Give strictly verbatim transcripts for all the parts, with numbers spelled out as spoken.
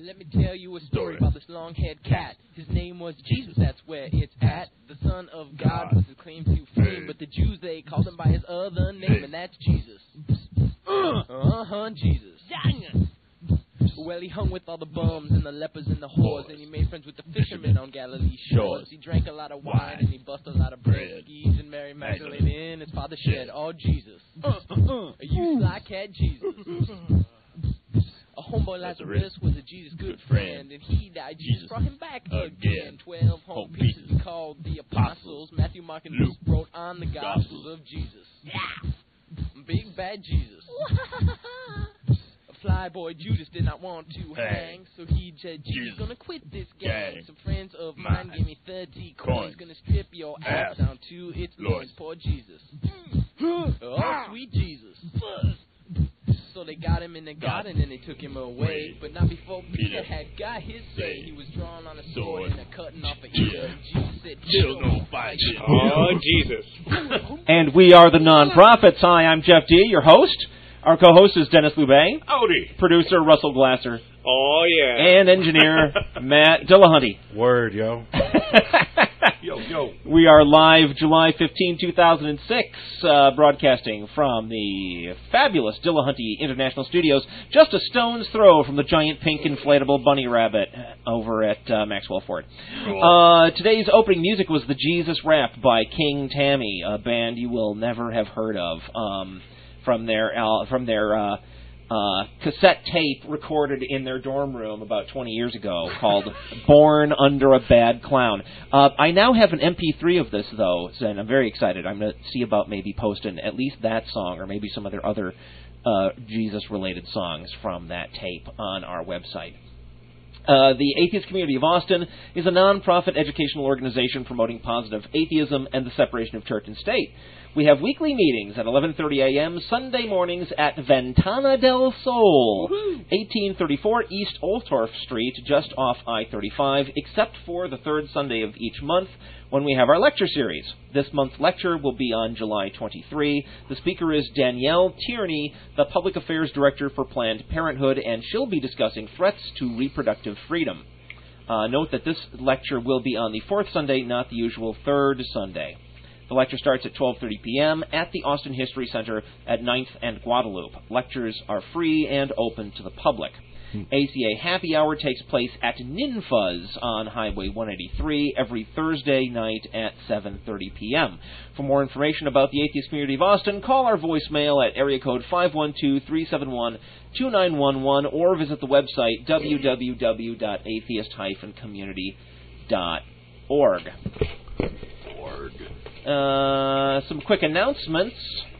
let me tell you a story about this long-haired cat. His name was Jesus, that's where it's at. The Son of God was his claim to fame, but the Jews, they called him by his other name, and that's Jesus. Uh-huh, Jesus. Well, he hung with all the bums and the lepers and the whores, and he made friends with the fishermen on Galilee's shores. He drank a lot of wine, and he busted a lot of bread. Skis and Mary Magdalene in his father's shed. Oh, Jesus. Uh, uh, uh. You sly cat, Jesus. A homeboy Lazarus was a Jesus good friend, and he died. Jesus brought him back again. Twelve home pieces called the apostles. Matthew, Mark, and Luke wrote on the Gospels of Jesus. Yeah. Big bad Jesus. A flyboy Judas did not want to hang, so he said, Jesus gonna quit this gang. Some friends of mine gave me thirty coins. Gonna strip your ass down to its loins. Poor Jesus. Oh, sweet Jesus. So they got him in the garden and they took him away. But not before Peter had got his say. He was drawn on a sword and a cutting off an ear. Jesus said, chill, don't fight it. Oh, Jesus. And we are the Non-Prophets. Hi, I'm Jeff D., your host. Our co-host is Dennis Lubay. Howdy. Producer Russell Glasser. Oh, yeah. And engineer Matt Dillahunty. Word, yo. Yo, yo. We are live July fifteenth, two thousand six, uh, broadcasting from the fabulous Dillahunty International Studios, just a stone's throw from the giant pink inflatable bunny rabbit over at uh, Maxwell Ford. Cool. Uh, today's opening music was the Jesus Rap by King Tammy, a band you will never have heard of, um, from their uh, from their uh, uh, cassette tape recorded in their dorm room about twenty years ago called Born Under a Bad Clown. Uh, I now have an M P three of this, though, and I'm very excited. I'm going to see about maybe posting at least that song or maybe some of their other uh, Jesus-related songs from that tape on our website. Uh, the Atheist Community of Austin is a non-profit educational organization promoting positive atheism and the separation of church and state. We have weekly meetings at eleven thirty a.m. Sunday mornings at Ventana del Sol, Woo-hoo. eighteen thirty-four East Oltorf Street, just off I thirty-five, except for the third Sunday of each month when we have our lecture series. This month's lecture will be on July twenty-third. The speaker is Danielle Tierney, the Public Affairs Director for Planned Parenthood, and she'll be discussing threats to reproductive freedom. Uh, note that this lecture will be on the fourth Sunday, not the usual third Sunday. The lecture starts at twelve thirty p.m. at the Austin History Center at ninth and Guadalupe. Lectures are free and open to the public. Hmm. A C A Happy Hour takes place at Ninfuzz on Highway one eighty-three every Thursday night at seven thirty p.m. For more information about the Atheist Community of Austin, call our voicemail at area code five one two, three seven one, two nine one one or visit the website w w w dot atheist dash community dot org. Org. Uh, some quick announcements.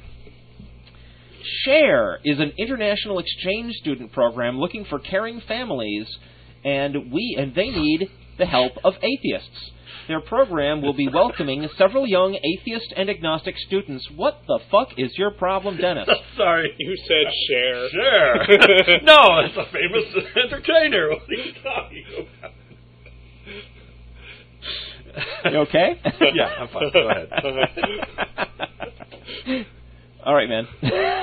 SHARE is an international exchange student program looking for caring families, and we and they need the help of atheists. Their program will be welcoming several young atheist and agnostic students. What the fuck is your problem, Dennis? Sorry, you said Cher. Cher. No, it's a famous entertainer. What are you talking about? You okay? Yeah, I'm fine. Go ahead. All right, man.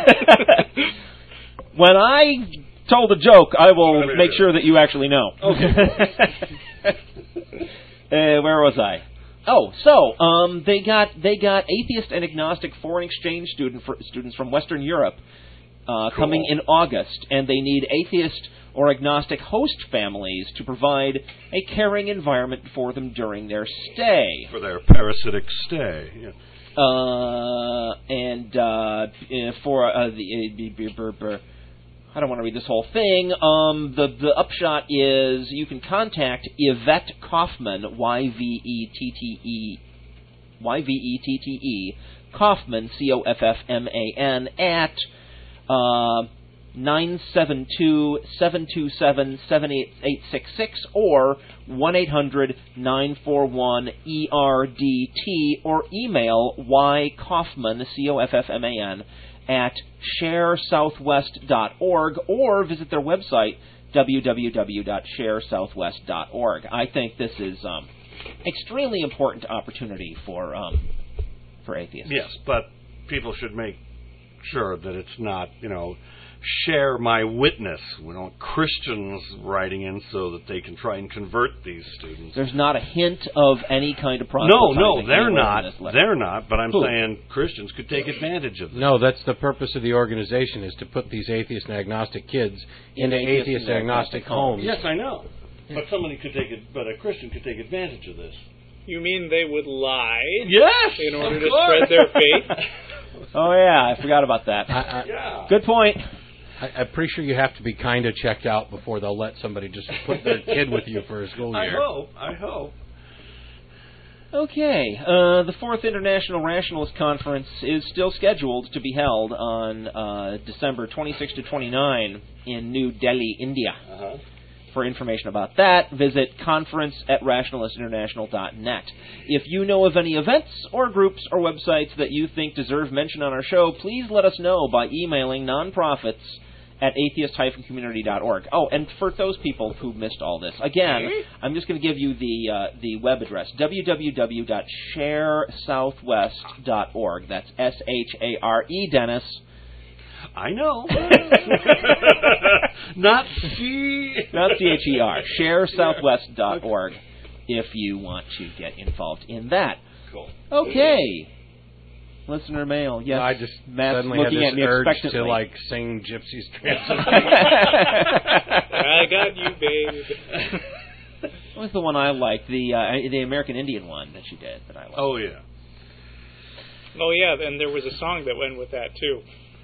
When I told a joke, I will make sure that you actually know. Okay. uh, where was I? Oh, so um, they got they got atheist and agnostic foreign exchange student for, students from Western Europe uh, cool. coming in August, and they need atheist or agnostic host families to provide a caring environment for them during their stay. For their parasitic stay. Yeah. Uh, and uh, for uh, the... I don't want to read this whole thing. Um, the, the upshot is you can contact Yvette Kaufman, Y V E T T E, Y V E T T E, Kaufman, C O F F M A N, at... Uh, nine seven two, seven two seven, seven eight eight six six or one eight hundred, nine four one, E R D T or email ykaufman, C O F F M A N, at share southwest dot org or visit their website, w w w dot share southwest dot org. I think this is um, extremely important opportunity for um, for atheists. Yes, but people should make sure that it's not, you know, share my witness. We don't want Christians writing in so that they can try and convert these students. There's not a hint of any kind of No, proselytizing. no, they're anywhere not. in this letter. They're not, but I'm Who? saying Christians could take advantage of this. No, that's the purpose of the organization, is to put these atheist and agnostic kids In into atheist atheist and and agnostic agnostic homes. Yes, I know. But somebody could take it, but a Christian could take advantage of this. You mean they would lie Yes! in order of to course. spread their faith? Oh, yeah, I forgot about that. I, I, Yeah. Good point. I, I'm pretty sure you have to be kind of checked out before they'll let somebody just put their kid with you for a school I year. hope. I hope. Okay, uh, the Fourth International Rationalist Conference is still scheduled to be held on uh, December twenty-sixth to twenty-ninth in New Delhi, India. Uh-huh. For information about that, visit conference at rationalist international dot net. If you know of any events or groups or websites that you think deserve mention on our show, please let us know by emailing nonprofits at atheist dash community dot org. Oh, and for those people who missed all this, again, I'm just going to give you the uh, the web address, w w w dot share southwest dot org. That's S H A R E, Dennis. I know. Not C. Not C H E R. share southwest dot org if you want to get involved in that. Cool. Okay. Listener mail. Yes. I just Matt's suddenly had looking this at me urge expectantly. to, like, sing Gypsy's Transit. I got you, babe. What was the one I liked? The uh, the American Indian one that she did that I liked. Oh, yeah. Oh, yeah, and there was a song that went with that, too.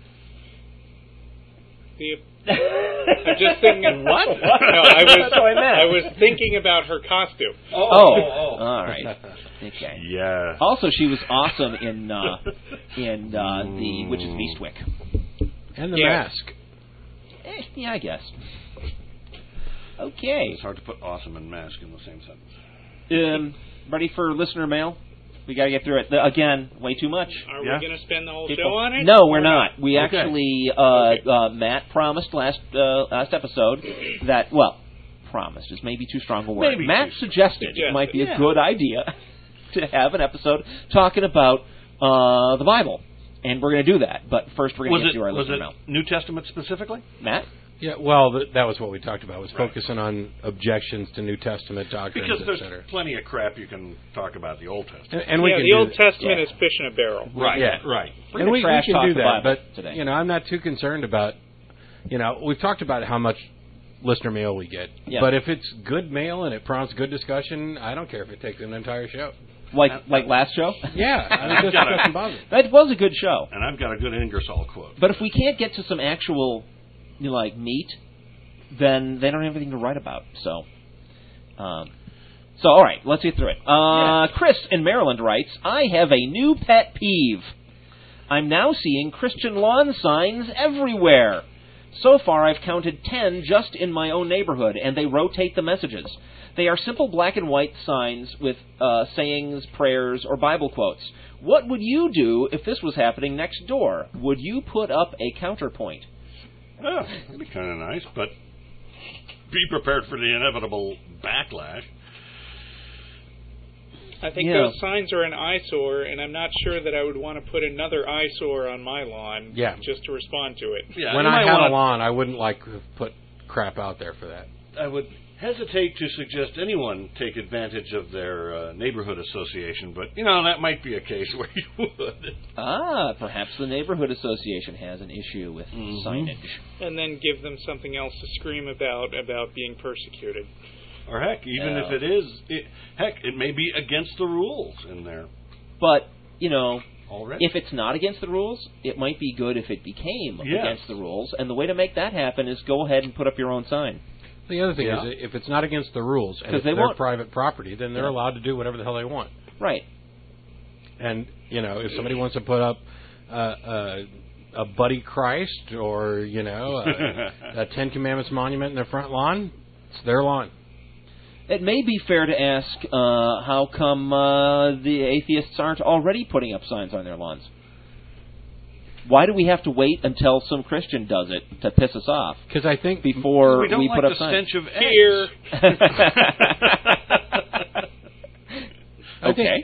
The, I'm just thinking... What? No, I was, That's what I meant. I was thinking about her costume. Oh. All right. Okay. Yeah. Also, she was awesome in uh, in uh, the Witches of Eastwick. And the Yeah. mask. Eh, yeah, I guess. Okay. It's hard to put awesome and mask in the same sentence. Um, ready for listener mail? We got to get through it. The, again, way too much. Are Yeah. we going to spend the whole People- show on it? No, we're not. We Okay. actually, uh, Okay. uh, Matt promised last uh, last episode that, well, promised is maybe too strong a word. Maybe Matt too- suggested it suggested, might be yeah. a good idea to have an episode talking about uh, the Bible. And we're going to do that. But first, we're going Was to it, get to our was listener it mail. New Testament specifically? Matt? Yeah, well, th- that was what we talked about, was focusing on objections to New Testament doctrines, Because et there's cetera. plenty of crap you can talk about the Old Testament. And, and we yeah, can the do Old that. Testament Yeah. is fish in a barrel. Right. Yeah. Right. We're And gonna we, we trash can talk do the that, Bible but today. you know, I'm not too concerned about. You know, we've talked about how much listener mail we get, Yeah. but if it's good mail and it prompts good discussion, I don't care if it takes an entire show. Like like last show? Yeah, I mean, this Got it. doesn't bother me. That was a good show. And I've got a good Ingersoll quote. But if we can't get to some actual, you know, like meat, then they don't have anything to write about. So, um, so all right, let's get through it. Uh, Chris in Maryland writes, I have a new pet peeve. I'm now seeing Christian lawn signs everywhere. So far, I've counted ten just in my own neighborhood, and they rotate the messages. They are simple black and white signs with uh, sayings, prayers, or Bible quotes. What would you do if this was happening next door? Would you put up a counterpoint? Oh, that'd be kind of nice, but be prepared for the inevitable backlash. I think Yeah. those signs are an eyesore, and I'm not sure that I would want to put another eyesore on my lawn Yeah. just to respond to it. Yeah, When you I might had wanna- a lawn, I wouldn't like to put crap out there for that. I would hesitate to suggest anyone take advantage of their uh, neighborhood association, but, you know, that might be a case where you would. Ah, perhaps the neighborhood association has an issue with Mhm. signage. And then give them something else to scream about, about being persecuted. Or heck, even Yeah. if it is, it, heck, it may be against the rules in there But, you know, already. if it's not against the rules, it might be good if it became Yes. against the rules. And the way to make that happen is go ahead and put up your own sign. The other thing Yeah. is, if it's not against the rules and 'Cause it's they their won't- private property, then they're Yeah. allowed to do whatever the hell they want. Right. And you know, if somebody wants to put up uh, uh, a Buddy Christ or you know a, a Ten Commandments monument in their front lawn, it's their lawn. It may be fair to ask, uh, how come uh, the atheists aren't already putting up signs on their lawns? Why do we have to wait until some Christian does it to piss us off Because I think before we don't we like put the up signs? stench of Here. eggs. I Okay. think,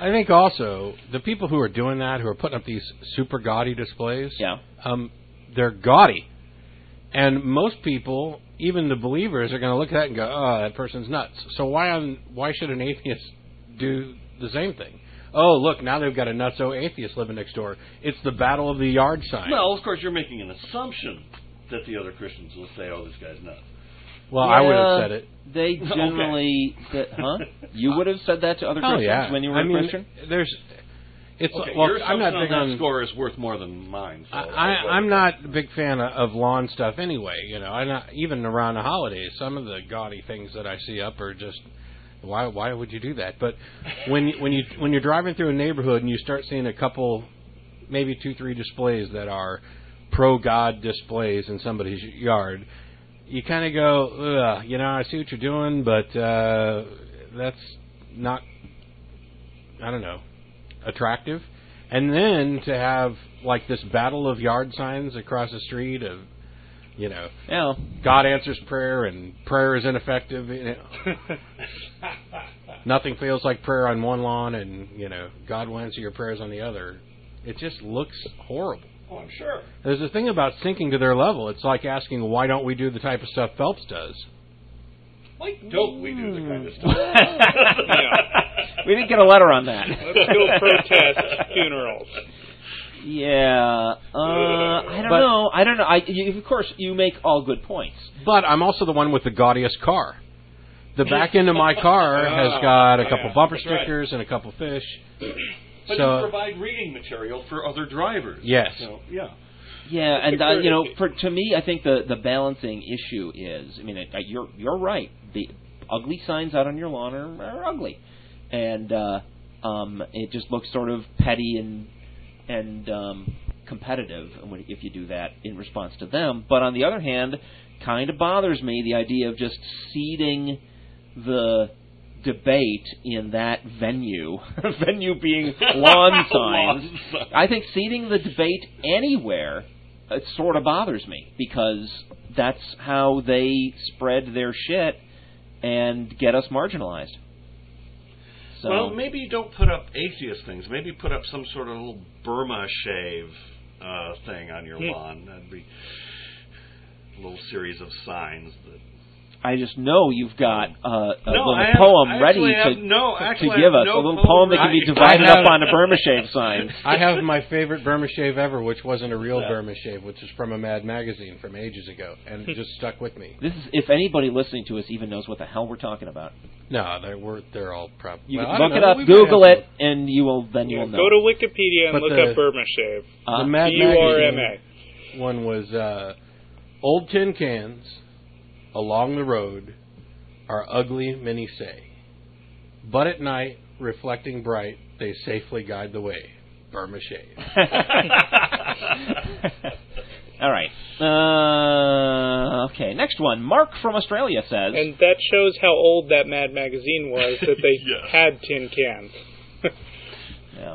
I think also the people who are doing that, who are putting up these super gaudy displays, Yeah. um, they're gaudy. And most people, even the believers, are going to look at that and go, oh, that person's nuts. So why on, why should an atheist do the same thing? Oh, look, now they've got a nutso atheist living next door. It's the battle of the yard sign. Well, of course, you're making an assumption that the other Christians will say, "Oh, this guy's nuts." Well, Yeah, I would have said it. They generally, said, huh? You would have said that to other Oh, Christians yeah. when you were I a mean, Christian? There's, it's Okay, well, your I'm not assumption big on that on. score is worth more than mine. So I, I, I'm not a big fan of, of lawn stuff anyway. You know, I not even around the holidays. Some of the gaudy things that I see up are just. Why? Why would you do that? But when you- when you when you're driving through a neighborhood and you start seeing a couple, maybe two, three displays that are pro God displays in somebody's yard, you kind of go, ugh, you know, I see what you're doing, but uh, that's not, I don't know, attractive. And then to have like this battle of yard signs across the street of, you know, Yeah. God answers prayer and prayer is ineffective. You know. Nothing feels like prayer on one lawn, and you know God will answer your prayers on the other. It just looks horrible. Oh, I'm sure. There's a thing about sinking to their level. It's like asking, why don't we do the type of stuff Phelps does? Why don't we do the kind of stuff? Yeah. We didn't get a letter on that. Let's go protest funerals. Yeah, uh, I don't But- know. I don't know. I, you, of course, you make all good points. But I'm also the one with the gaudiest car. The back end of my car has got a couple yeah, bumper that's right. stickers and a couple fish. But So- you provide reading material for other drivers. Yes. So, yeah. Yeah, It's and a uh, you know, courtesy. for to me, I think the the balancing issue is, I mean, it, uh, you're you're right. The ugly signs out on your lawn are, are ugly, and uh, um, it just looks sort of petty and and um, competitive when- if you do that in response to them. But on the other hand, kind of bothers me the idea of just seeding the debate in that venue, venue being lawn signs. Lawn signs. I think seeding the debate anywhere, it sort of bothers me, because that's how they spread their shit and get us marginalized. So, Well, maybe you don't put up atheist things. Maybe put up some sort of little Burma shave uh, thing on your Hmm. lawn. That'd be a little series of signs that. I just know you've got uh, a No, little I have- poem I ready actually to, have no- to actually I give have us. no a little poem poem that can be ready. divided I have- up on a Burma shave sign. I have my favorite Burma shave ever, which wasn't a real Yeah. Burma shave, which is from a Mad magazine from ages ago, and it just stuck with me. This is, if anybody listening to us even knows what the hell we're talking about. No, they were they're all probably. You well, can I don't look it know. up, We might Google have it, and you will then you Yeah, will know. go to Wikipedia and But look the- up Burma shave. Uh, the Mad B U R M magazine A. one was uh, old tin cans along the road are ugly, many say, but at night, reflecting bright, they safely guide the way. Burma shave. All right. Uh, okay, next one. Mark from Australia says, And that shows how old that Mad magazine was, that they Yes. had tin cans. yeah.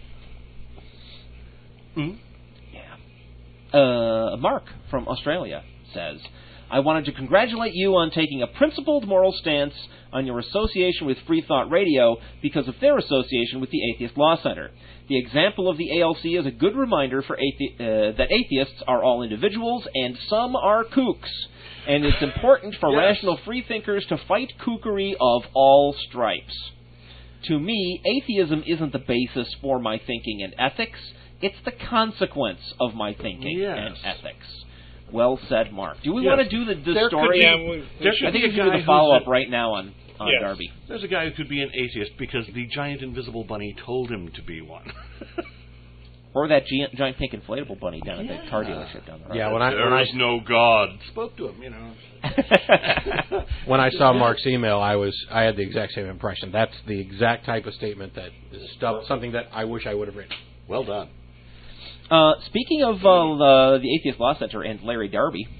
Hmm? Yeah. Uh, Mark from Australia says, I wanted to congratulate you on taking a principled moral stance on your association with Free Thought Radio because of their association with the Atheist Law Center. The example of the A L C is a good reminder for athe- uh, that atheists are all individuals and some are kooks. And it's important for Yes. rational freethinkers to fight kookery of all stripes. To me, atheism isn't the basis for my thinking and ethics. It's the consequence of my thinking Yes. and ethics. Well said, Mark. Do we Yes. want to do the, the There could story? be- Yeah, we, we There should- I think be we a should do guy the follow-up who's a- right now on, on Yes. Darby. There's a guy who could be an atheist because the giant invisible bunny told him to be one. Or that giant, giant pink inflatable bunny down at the car dealership down the road. Yeah, when I when there I is no God. Spoke to him, you know. when I saw Mark's email, I was I had the exact same impression. That's the exact type of statement that is stuff, something that I wish I would have written. Well done. Uh, speaking of uh, the, the Atheist Law Center and Larry Darby,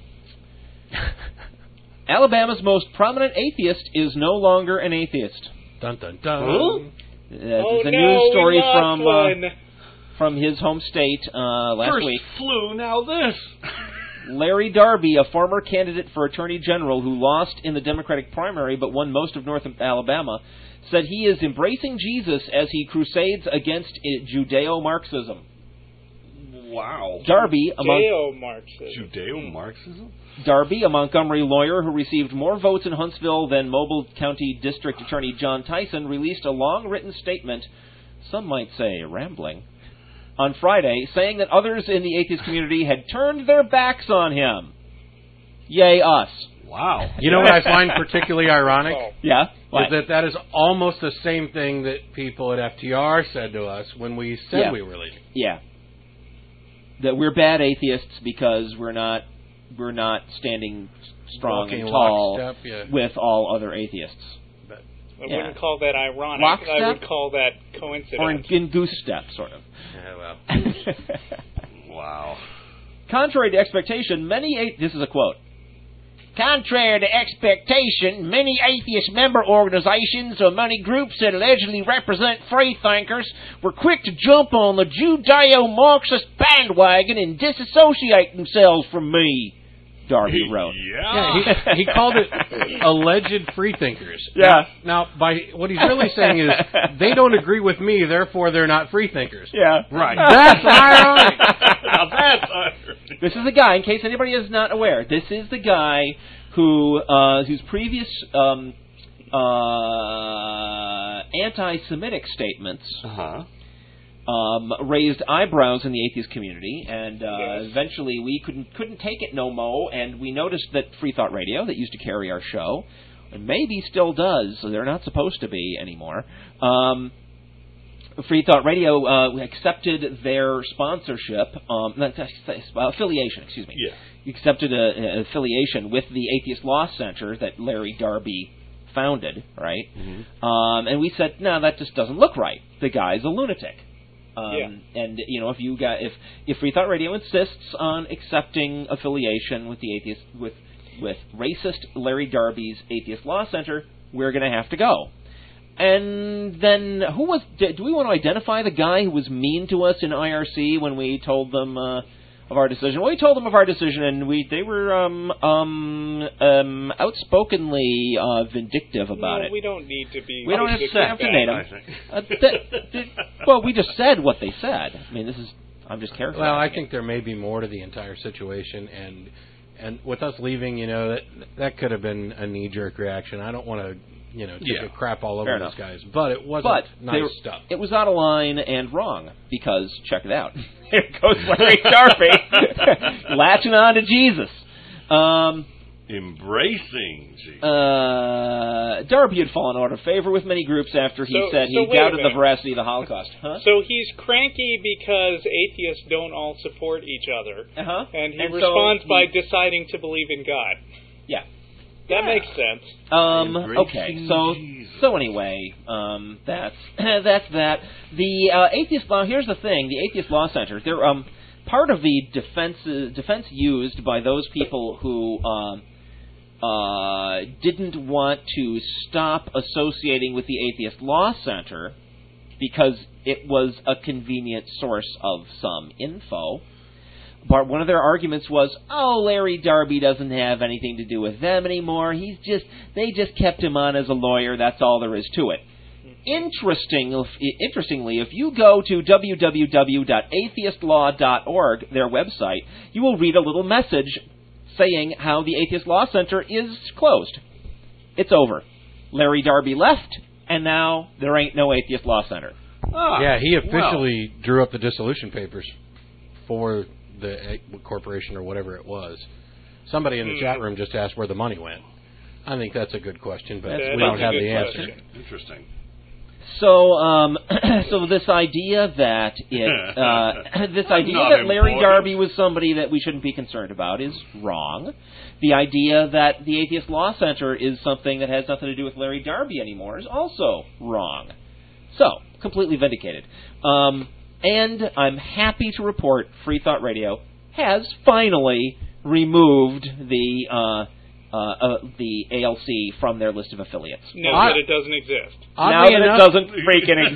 Alabama's most prominent atheist is no longer an atheist. Dun dun dun. Huh? Uh, oh, this is a no, news story we lost from uh, one. from his home state uh, last First week. flu, now this. Larry Darby, a former candidate for Attorney General who lost in the Democratic primary but won most of North Alabama, said he is embracing Jesus as he crusades against Judeo-Marxism. Wow. Darby, among Judeo-Marxism. Judeo-Marxism? Darby, a Montgomery lawyer who received more votes in Huntsville than Mobile County District Attorney John Tyson, released a long written statement, some might say rambling, on Friday, saying that others in the atheist community had turned their backs on him. Yay, us. Wow. You know what I find particularly ironic? Yeah? What? Is that that is almost the same thing that people at F T R said to us when we said Yeah. we were leaving. Yeah. That we're bad atheists because we're not we're not standing strong Walking and tall lockstep, yeah. with all other atheists. But, I Yeah. wouldn't call that ironic. Lockstep? I would call that coincidence. Or in, in goose step, sort of. yeah, well. Wow. Contrary to expectation, many a- this is a quote. Contrary to expectation, many atheist member organizations or many groups that allegedly represent freethinkers were quick to jump on the Judeo-Marxist bandwagon and disassociate themselves from me, Darby wrote. Yeah. Yeah, he, he called it alleged freethinkers. Yeah. Now, by what he's really saying is they don't agree with me, therefore they're not freethinkers. Yeah. Right. That's ironic. Now that's ironic. This is the guy, in case anybody is not aware, this is the guy who, uh, whose previous um, uh, anti-Semitic statements Uh-huh. um, raised eyebrows in the atheist community, and uh, Yes. eventually we couldn't couldn't take it no mo, and we noticed that Free Thought Radio, that used to carry our show, and maybe still does, so they're not supposed to be anymore, um, Free Thought Radio uh, accepted their sponsorship, um, not, uh, affiliation, excuse me. Yeah. Accepted an affiliation with the Atheist Law Center that Larry Darby founded, right? Mm-hmm. Um, and we said, no, that just doesn't look right. The guy's a lunatic. Um, Yeah. And you know, if you got if if Free Thought Radio insists on accepting affiliation with the atheist with with racist Larry Darby's Atheist Law Center, we're going to have to go. And then who was? Do we want to identify the guy who was mean to us in I R C when we told them uh, of our decision? Well, we told them of our decision, and we they were um, um, um, outspokenly uh, vindictive about no, it. we don't need to be. We don't have to, vindictive have to back. name them. I think. Uh, that, that, well, we just said what they said. I mean, this is. I'm just careful. Well, I think there may be more to the entire situation, and and with us leaving, you know, that that could have been a knee-jerk reaction. I don't want to, you know, take Yeah. a crap all Fair over enough. these guys, but it wasn't But nice they were- stuff. It was out of line and wrong because check it out. Here goes Larry Darby latching on to Jesus. Um, Embracing Jesus. uh, Darby had fallen out of favor with many groups after he So- said so he wait a doubted the minute. veracity of the Holocaust. Huh? So he's cranky because atheists don't all support each other, Uh huh. and he And so responds by he- deciding to believe in God. Yeah. That Yeah. makes sense. Um, Embracing okay, so Jesus. so anyway, um, that's that's that. The uh, atheist law. Here's the thing: the Atheist Law Center. They're um, part of the defense defense used by those people who um, uh, didn't want to stop associating with the Atheist Law Center because it was a convenient source of some info. But one of their arguments was, oh, Larry Darby doesn't have anything to do with them anymore. He's just, they just kept him on as a lawyer. That's all there is to it. Interesting, interestingly, if you go to w w w dot atheist law dot org, their website, you will read a little message saying how the Atheist Law Center is closed. It's over. Larry Darby left, and now there ain't no Atheist Law Center. Ah, Yeah, he well. officially drew up the dissolution papers for the uh, corporation or whatever it was. Somebody in the Hmm. chat room just asked where the money went. I think that's a good question, but That we don't is a have good the answer. question. Interesting. So, um, so this idea that it, uh, this idea Not that Larry important. Darby was somebody that we shouldn't be concerned about is wrong. The idea that the Atheist Law Center is something that has nothing to do with Larry Darby anymore is also wrong. So, completely vindicated. Um, and I'm happy to report Free Thought Radio has finally removed the uh, uh, uh, the A L C from their list of affiliates. No, I- that it doesn't exist. now Oddly that enough, it doesn't freaking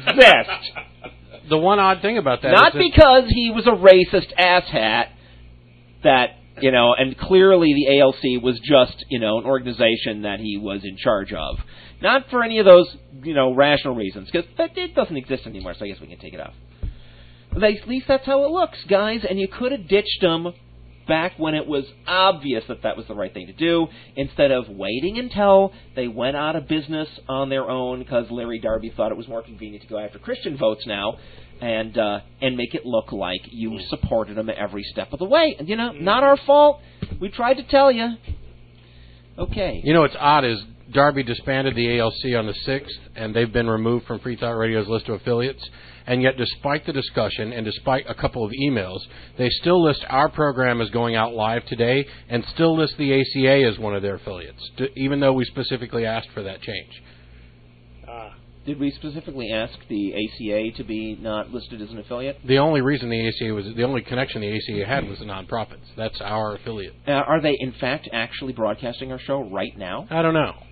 exist. the one odd thing about that Not is that because he was a racist asshat that You know, and clearly the A L C was just, you know, an organization that he was in charge of. Not for any of those, you know, rational reasons, because it doesn't exist anymore, so I guess we can take it off. But at least that's how it looks, guys, and you could have ditched them back when it was obvious that that was the right thing to do, instead of waiting until they went out of business on their own because Larry Darby thought it was more convenient to go after Christian votes now, and uh, and make it look like you supported them every step of the way. And, you know, not our fault. We tried to tell you. Okay. You know what's odd is Darby disbanded the A L C on the sixth, and they've been removed from Free Thought Radio's list of affiliates. And yet, despite the discussion and despite a couple of emails, they still list our program as going out live today and still list the A C A as one of their affiliates, even though we specifically asked for that change. Uh, Did we specifically ask the A C A to be not listed as an affiliate? The only reason the A C A was, the only connection the A C A had was the nonprofits. That's our affiliate. Uh, are they, in fact, actually broadcasting our show right now? I don't know.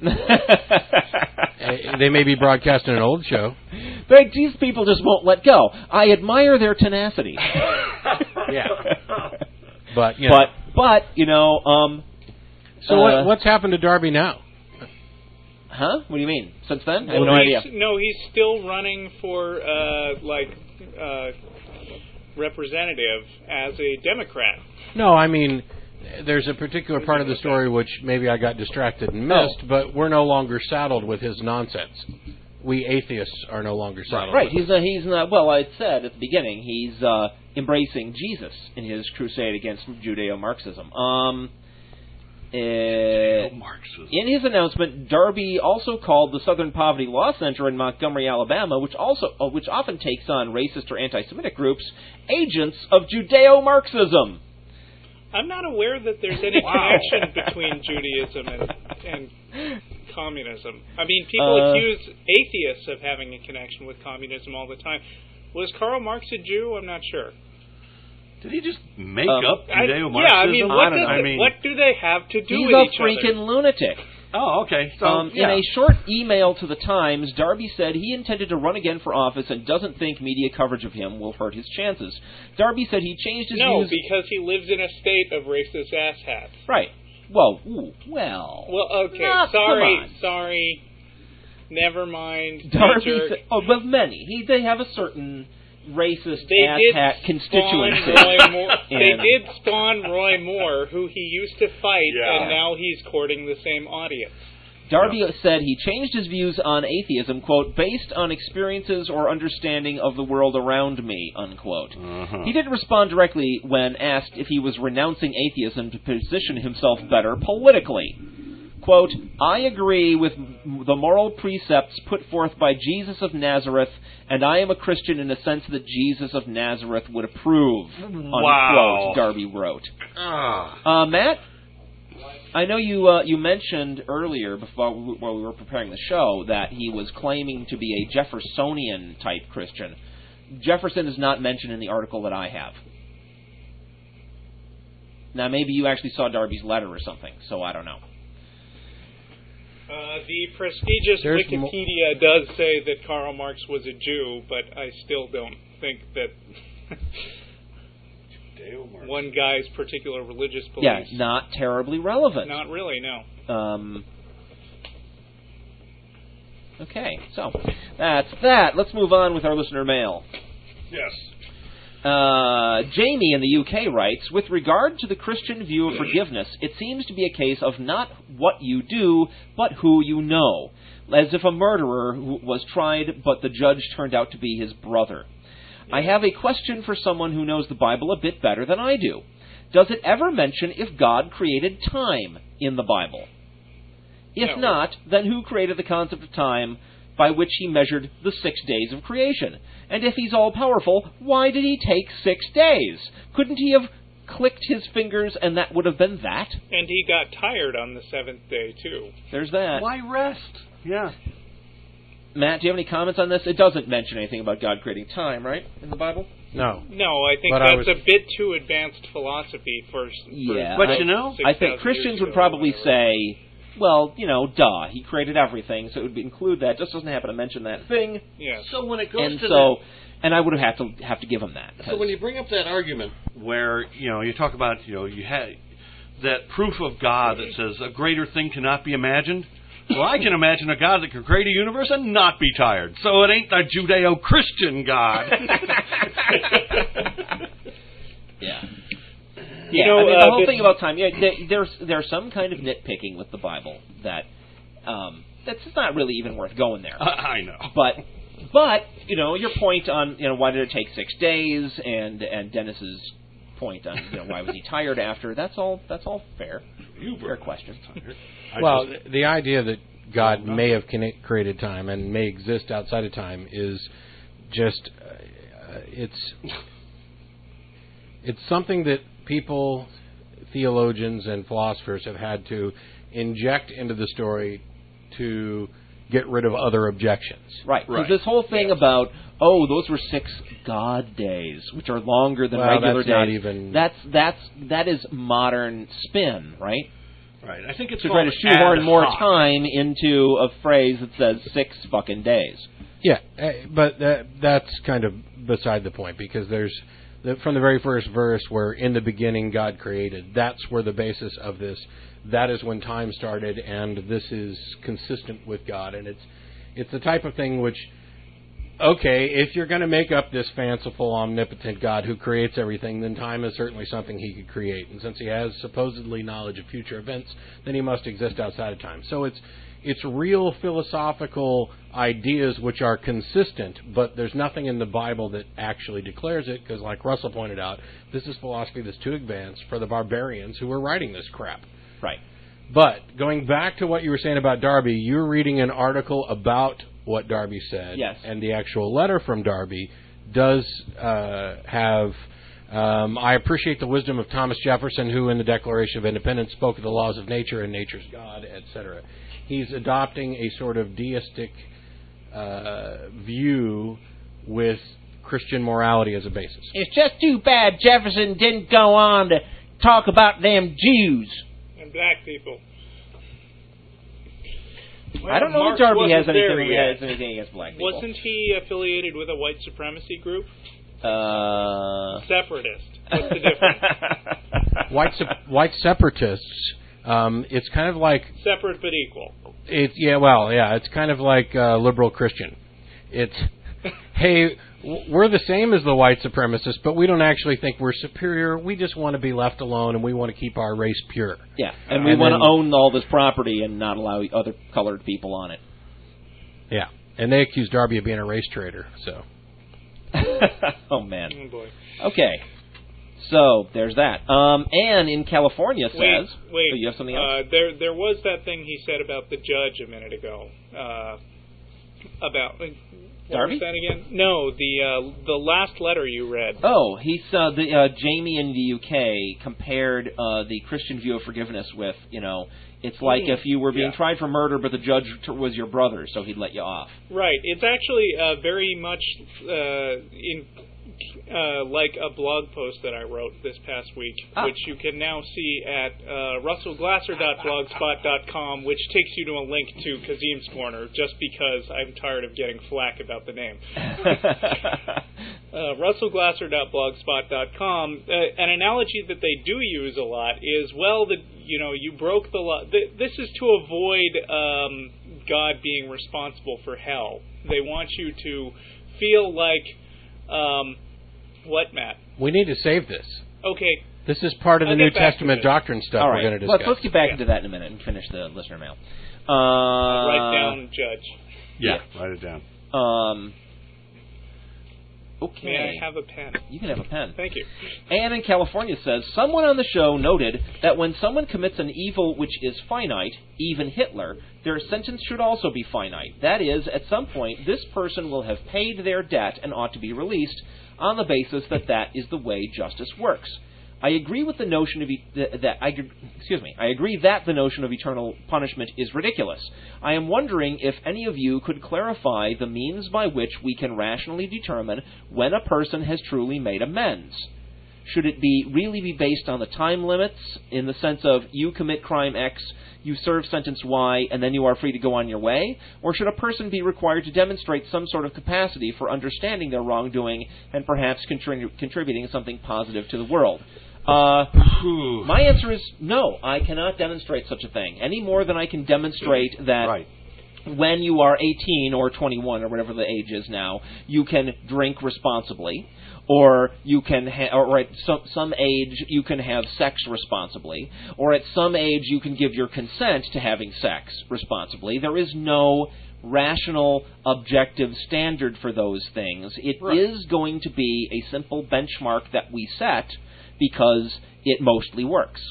They may be broadcasting an old show. They, these people just won't let go. I admire their tenacity. Yeah. But, you know. But, but you know, um... So uh, what, what's happened to Darby now? Huh? What do you mean? Since then? I have well, no he's, idea. No, he's still running for, uh, like, uh, representative as a Democrat. No, I mean, there's a particular part of the story which maybe I got distracted and missed, oh. but we're no longer saddled with his nonsense. We atheists are no longer saddled Right. with He's, uh, he's not, well, I said at the beginning, he's uh, embracing Jesus in his crusade against Judeo-Marxism. Um... Uh, in his announcement, Darby also called the Southern Poverty Law Center in Montgomery, Alabama, which also uh, which often takes on racist or anti-Semitic groups, agents of Judeo-Marxism. I'm not aware that there's any Wow. connection between Judaism and, and communism. I mean, people Uh, accuse atheists of having a connection with communism all the time. Was Karl Marx a Jew? I'm not sure. Did he just make Um, up I, Judeo-Marxism? yeah, I mean, what, I don't does know. it- I mean, what do they have to do He's with a each freaking other? lunatic. oh, okay. So, Um, yeah. In a short email to the Times, Darby said he intended to run again for office and doesn't think media coverage of him will hurt his chances. Darby said he changed his No, views... because he lives in a state of racist asshats. Right. Well, ooh, well... Well, okay, Not- sorry, come on. sorry. Never mind. Darby jerk. said... Oh, but many. He, they have a certain racist They did asshat constituency. spawn Roy Moore. They And- did spawn Roy Moore, who he used to fight, Yeah. and now he's courting the same audience. Darby said he changed his views on atheism, quote, based on experiences or understanding of the world around me, unquote. Uh-huh. He didn't respond directly when asked if he was renouncing atheism to position himself better politically. Quote, I agree with the moral precepts put forth by Jesus of Nazareth, and I am a Christian in a sense that Jesus of Nazareth would approve, Wow. unquote, Darby wrote. Ah. Uh, Matt, I know you uh, you mentioned earlier, before we, while we were preparing the show, that he was claiming to be a Jeffersonian-type Christian. Jefferson is not mentioned in the article that I have. Now, maybe you actually saw Darby's letter or something, so I don't know. Uh, the prestigious There's Wikipedia does say that Karl Marx was a Jew, but I still don't think that one guy's particular religious beliefs. Yeah, not terribly relevant. Not really, no. Um, okay, so that's that. Let's move on with our listener mail. Yes. Uh, Jamie in the U K writes, with regard to the Christian view of forgiveness, it seems to be a case of not what you do, but who you know. As if a murderer who was tried, but the judge turned out to be his brother. I have a question for someone who knows the Bible a bit better than I do. Does it ever mention if God created time in the Bible? If No. not, then who created the concept of time by which he measured the six days of creation? And if he's all-powerful, why did he take six days? Couldn't he have clicked his fingers and that would have been that? And he got tired on the seventh day, too. There's that. Why rest? Yeah. Matt, do you have any comments on this? It doesn't mention anything about God creating time, right, in the Bible? No. No, I think But I that's was- a bit too advanced philosophy for... for Yeah. But I- you know, I think six thousand Christians years would ago, probably whatever. say, well, you know, duh, he created everything, so it would include that. Just doesn't happen to mention that thing. Yes. so when it goes And to so, and I would have to have to give him that. that, so when you bring up that argument where you know you talk about you know you had that proof of God that says a greater thing cannot be imagined? Well, I can imagine a God that could create a universe and not be tired. So it ain't the Judeo-Christian God. Yeah. You Yeah, know, I mean, the uh, whole this- thing about time, yeah, there, there's there's some kind of nitpicking with the Bible that um, that's just not really even worth going there. I know. But but you know, your point on, you know, why did it take six days, and and Dennis's point on, you know, why was he tired after? That's all. That's all fair. You Fair question. I Well, just- the idea that God may have conne- created time and may exist outside of time is just uh, it's it's something that people, theologians and philosophers have had to inject into the story to get rid of other objections. Right. Because Right. this whole thing about, oh, those were six God days, which are longer than Well, regular that's days. not even- That's that's that is modern spin, right? right. I think it's To try to called shoehorn ad more hoc. time into a phrase that says six fucking days. Yeah, uh, but that, that's kind of beside the point, because there's the, from the very first verse where in the beginning God created, that's where the basis of this, that is when time started, and this is consistent with God. And it's it's the type of thing which, okay, if you're going to make up this fanciful, omnipotent God who creates everything, then time is certainly something he could create. And since he has supposedly knowledge of future events, then he must exist outside of time. So it's it's real philosophical ideas which are consistent, but there's nothing in the Bible that actually declares it, because like Russell pointed out, this is philosophy that's too advanced for the barbarians who were writing this crap. Right. But going back to what you were saying about Darby, you're reading an article about what Darby said, Yes. and the actual letter from Darby does uh, have. Um, I appreciate the wisdom of Thomas Jefferson, who in the Declaration of Independence spoke of the laws of nature and nature's God, et cetera. He's adopting a sort of deistic uh, view with Christian morality as a basis. It's just too bad Jefferson didn't go on to talk about them Jews. And black people. I don't know Marx if Darby wasn't has anything, there yet. has anything against black people. Wasn't he affiliated with a white supremacy group? Uh... Separatist. What's the difference? White se- white separatists. Um, it's kind of like Separate but equal. it's yeah, well, yeah, it's kind of like uh, liberal Christian. It's hey, w- we're the same as the white supremacists, but we don't actually think we're superior. We just want to be left alone, and we want to keep our race pure. Yeah, and we And want then- to own all this property and not allow other colored people on it. Yeah, and they accuse Darby of being a race traitor. So Oh, man. Oh boy. Okay. So, there's that. Um, Anne in California says... Wait, wait. Oh, you have something else? Uh, there, there was that thing he said about the judge a minute ago. Uh, about what Darby? was that again? No, the uh, the last letter you read. Oh, he's uh, the uh, Jamie in the U K compared uh, the Christian view of forgiveness with, you know, it's like Mm, if you were being yeah. tried for murder, but the judge t- was your brother, so he'd let you off. Right. It's actually uh, very much uh, in uh, like a blog post that I wrote this past week, Ah. which you can now see at uh, russell glasser dot blogspot dot com, which takes you to a link to Kazim's Corner, just because I'm tired of getting flack about the name. uh, russell glasser dot blogspot dot com. Uh, an analogy that they do use a lot is, well, the you know you broke the law. Th- this is to avoid um, God being responsible for hell. They want you to feel like um, what, Matt? we need to save this. Okay, This is part of the I'll New get back to Testament this. doctrine stuff All we're right, going to let's, discuss. let's get back Yeah. into that in a minute and finish the listener mail. Uh, write down Judge. Yeah, write it down. Um, okay. May I have a pen? You can have a pen. Thank you. Anne in California says, someone on the show noted that when someone commits an evil which is finite, even Hitler, their sentence should also be finite. That is, at some point, this person will have paid their debt and ought to be released on the basis that that is the way justice works. I agree with the notion of e- that, that I excuse me. I agree that the notion of eternal punishment is ridiculous. I am wondering if any of you could clarify the means by which we can rationally determine when a person has truly made amends. Should it be really be based on the time limits, in the sense of you commit crime X, you serve sentence Y, and then you are free to go on your way? Or should a person be required to demonstrate some sort of capacity for understanding their wrongdoing and perhaps contrib- contributing something positive to the world? Uh, my answer is no. I cannot demonstrate such a thing any more than I can demonstrate that Right. when you are eighteen or twenty-one or whatever the age is now, you can drink responsibly, or you can, ha- or at some some age you can have sex responsibly, or at some age you can give your consent to having sex responsibly. There is no rational, objective standard for those things. It Right. is going to be a simple benchmark that we set because it mostly works.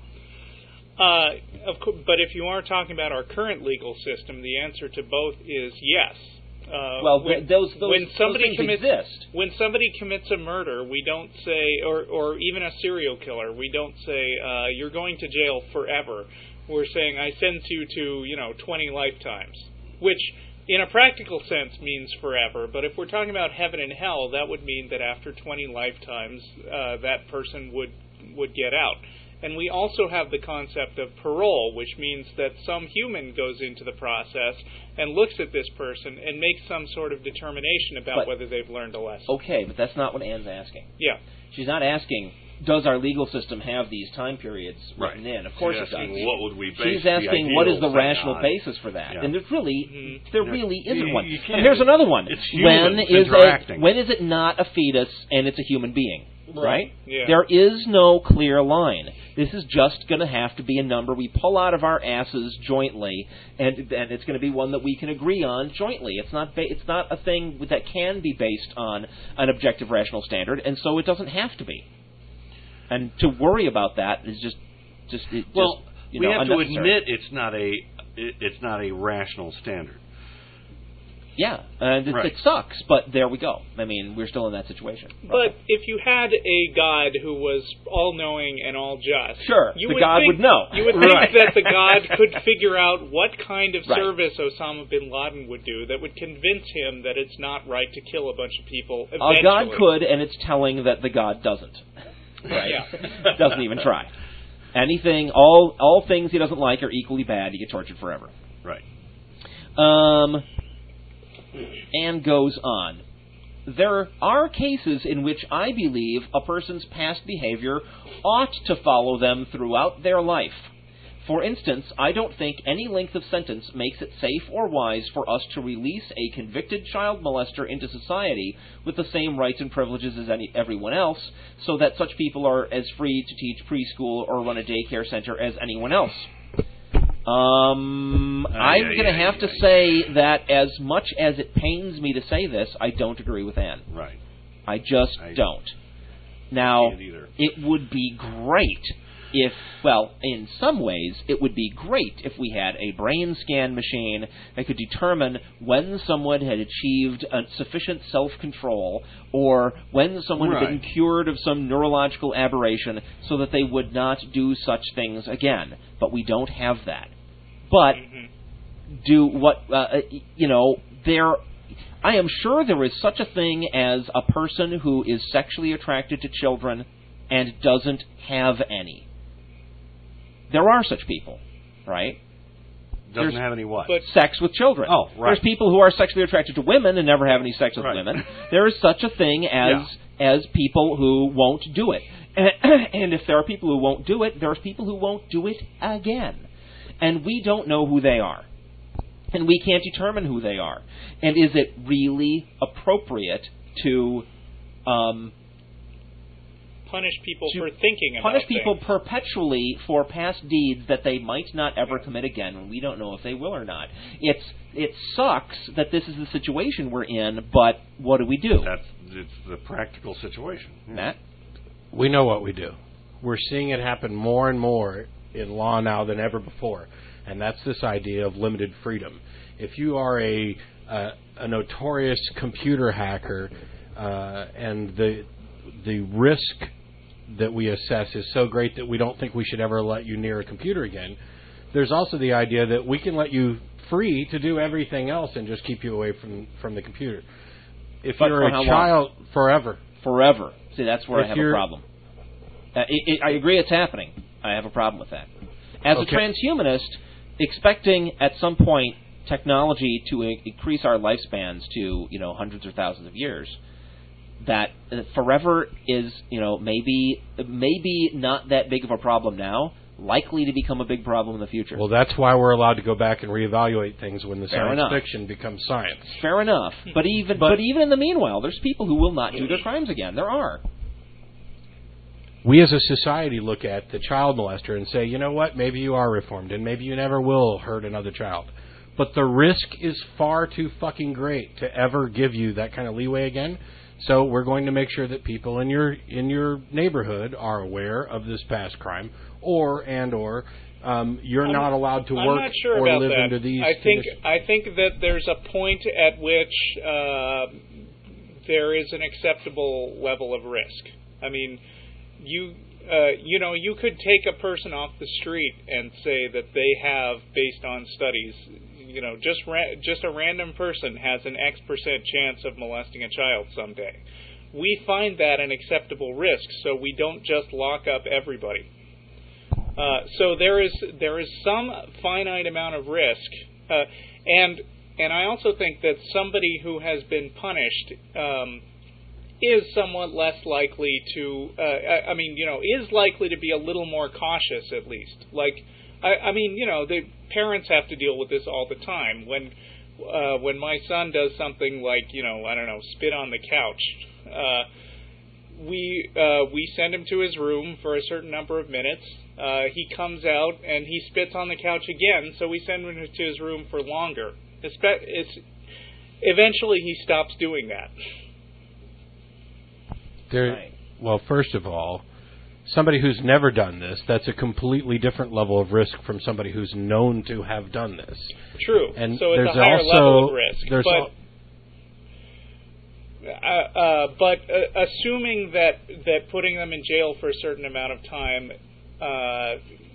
Uh, of course, but if you are talking about our current legal system, the answer to both is yes. Uh, Well, when, those, those, when somebody those things commits exist. when somebody commits a murder, we don't say, or or even a serial killer, we don't say uh, you're going to jail forever. We're saying I sentence you to you know twenty lifetimes, which in a practical sense means forever. But if we're talking about heaven and hell, that would mean that after twenty lifetimes, uh, that person would would get out. And we also have the concept of parole, which means that some human goes into the process and looks at this person and makes some sort of determination about But- whether they've learned a lesson. Okay, but that's not what Anne's asking. Yeah. She's not asking, does our legal system have these time periods written Right. in? Of course She's it does. asking, what would we base She's the asking, what is the ideal rational thing on? basis for that? Yeah. And there's really, Mhm. there Yeah. really isn't You- one. you And can't. here's another one. It's when humans is a interacting. when is it not a fetus and it's a human being? Right? Yeah. There is no clear line. This is just going to have to be a number we pull out of our asses jointly, and and it's going to be one that we can agree on jointly. It's not ba- it's not a thing that can be based on an objective rational standard, and so it doesn't have to be. And to worry about that is just just it Well, just, you we know, have to unnecessary. admit it's not a it, it's not a rational standard. Yeah, and it, Right. it sucks, but there we go. I mean, we're still in that situation. But if you had a God who was all-knowing and all-just, Sure, you the would God think, would know. You would Right. think that the God could figure out what kind of Right. service Osama bin Laden would do that would convince him that it's not right to kill a bunch of people. A Eventually. God could, and it's telling that the God doesn't. Right? Yeah. Doesn't even try. Anything, all all things he doesn't like are equally bad. You get tortured forever. Right. Um, and goes on. There are cases in which I believe a person's past behavior ought to follow them throughout their life. For instance, I don't think any length of sentence makes it safe or wise for us to release a convicted child molester into society with the same rights and privileges as any, everyone else, so that such people are as free to teach preschool or run a daycare center as anyone else. Um, Uh, I'm yeah, going to yeah, have yeah, to yeah. say that as much as it pains me to say this, I don't agree with Anne. Right. I just I don't. Now, can't either. it would be great if, well, in some ways, it would be great if we had a brain scan machine that could determine when someone had achieved a sufficient self-control or when someone had been Right. cured of some neurological aberration so that they would not do such things again. But we don't have that. But do what, uh, you know, there... I am sure there is such a thing as a person who is sexually attracted to children and doesn't have any. There are such people, right? Doesn't There's- have any what? But Sex with children. Oh, right. There's people who are sexually attracted to women and never have any sex with Right. women. There is such a thing as as people who won't do it. And if there are people who won't do it, there's people who won't do it again. And we don't know who they are. And we can't determine who they are. And is it really appropriate to um, punish people to for thinking about punish people things. perpetually for past deeds that they might not ever commit again, when we don't know if they will or not? It's it sucks that this is the situation we're in, but what do we do? That's it's the practical situation. Yeah. Matt? We know what we do. We're seeing it happen more and more in law now than ever before, and that's this idea of limited freedom. If you are a uh, a notorious computer hacker, uh, and the the risk that we assess is so great that we don't think we should ever let you near a computer again, there's also the idea that we can let you free to do everything else and just keep you away from, from the computer. If But you're for a how long? child, forever. Forever. See, that's where If I have a you're- problem. Uh, it, it, I agree it's happening. I have a problem with that. As Okay. a transhumanist, expecting at some point technology to i- increase our lifespans to, you know, hundreds or thousands of years, that forever is, you know, maybe maybe not that big of a problem now, likely to become a big problem in the future. Well, that's why we're allowed to go back and reevaluate things when the Fair science enough. fiction becomes science. Fair enough. But even but, But- even in the meanwhile, there's people who will not do their crimes again. There are. We as a society look at the child molester and say, you know what, maybe you are reformed and maybe you never will hurt another child. But the risk is far too fucking great to ever give you that kind of leeway again. So we're going to make sure that people in your in your neighborhood are aware of this past crime, or and or um, you're I'm, not allowed to I'm work not sure or about live that. under these I think conditions. I think that there's a point at which uh, there is an acceptable level of risk. I mean, you uh, you know, you could take a person off the street and say that they have, based on studies, you know, just ra- just a random person has an X percent chance of molesting a child someday. We find that an acceptable risk, so we don't just lock up everybody. Uh, so there is there is some finite amount of risk, uh, and and I also think that somebody who has been punished um, is somewhat less likely to. Uh, I, I mean, you know, is likely to be a little more cautious at least. Like, I, I mean, you know, the parents have to deal with this all the time. When uh, when my son does something like, you know, I don't know, spit on the couch. Uh, we uh, we send him to his room for a certain number of minutes. Uh, he comes out and he spits on the couch again, so we send him to his room for longer. It's, it's, eventually he stops doing that. There, Right. Well, first of all, somebody who's never done this, that's a completely different level of risk from somebody who's known to have done this. True. And so it's there's a higher also, level of risk. There's but al- uh, uh, but uh, assuming that, that putting them in jail for a certain amount of time uh,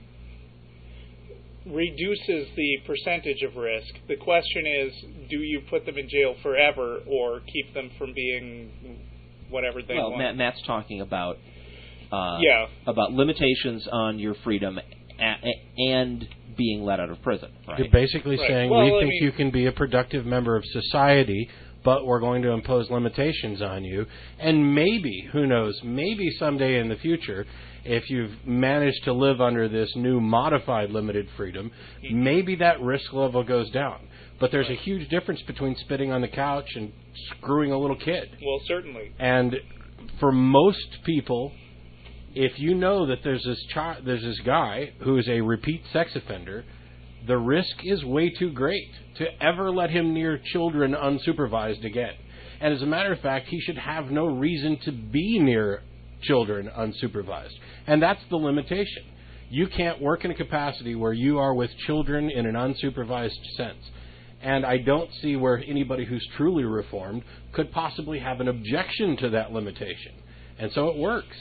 reduces the percentage of risk, the question is, do you put them in jail forever or keep them from being whatever they Well, want? Matt, Matt's talking about uh, Yeah. about limitations on your freedom a- a- and being let out of prison. Right? You're basically Right. saying Well, we I think mean- you can be a productive member of society, but we're going to impose limitations on you. And maybe, who knows, maybe someday in the future, if you've managed to live under this new modified limited freedom, maybe that risk level goes down. But there's a huge difference between spitting on the couch and screwing a little kid. Well, certainly. And for most people, if you know that there's this chi- there's this guy who is a repeat sex offender, the risk is way too great to ever let him near children unsupervised again. And as a matter of fact, he should have no reason to be near children unsupervised. And that's the limitation. You can't work in a capacity where you are with children in an unsupervised sense. And I don't see where anybody who's truly reformed could possibly have an objection to that limitation. And so it works.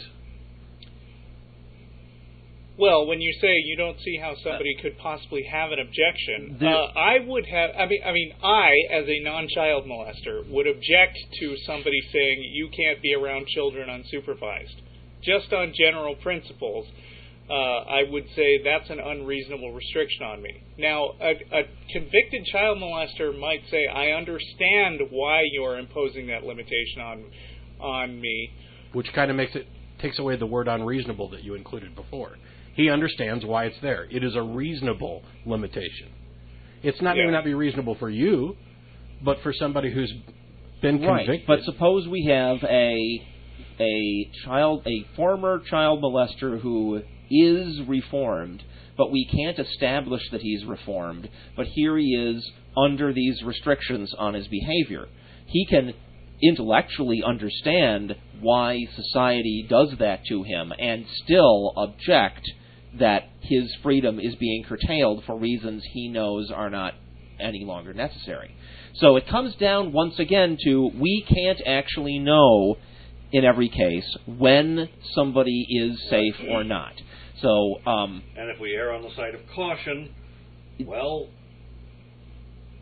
Well, when you say you don't see how somebody could possibly have an objection, There- uh, I would have. I mean, I mean, I, as a non-child molester, would object to somebody saying you can't be around children unsupervised. Just on general principles, uh, I would say that's an unreasonable restriction on me. Now, a, a convicted child molester might say, "I understand why you're imposing that limitation on on me." Which kind of makes it, takes away the word unreasonable that you included before. He understands why it's there. It is a reasonable limitation. It's not Yeah. going to not be reasonable for you, but for somebody who's been Right, convicted. but suppose we have a a child, a former child molester who is reformed, but we can't establish that he's reformed. But here he is under these restrictions on his behavior. He can intellectually understand why society does that to him, and still object that his freedom is being curtailed for reasons he knows are not any longer necessary. So it comes down once again to we can't actually know in every case when somebody is safe or not. So, um, And if we err on the side of caution, well,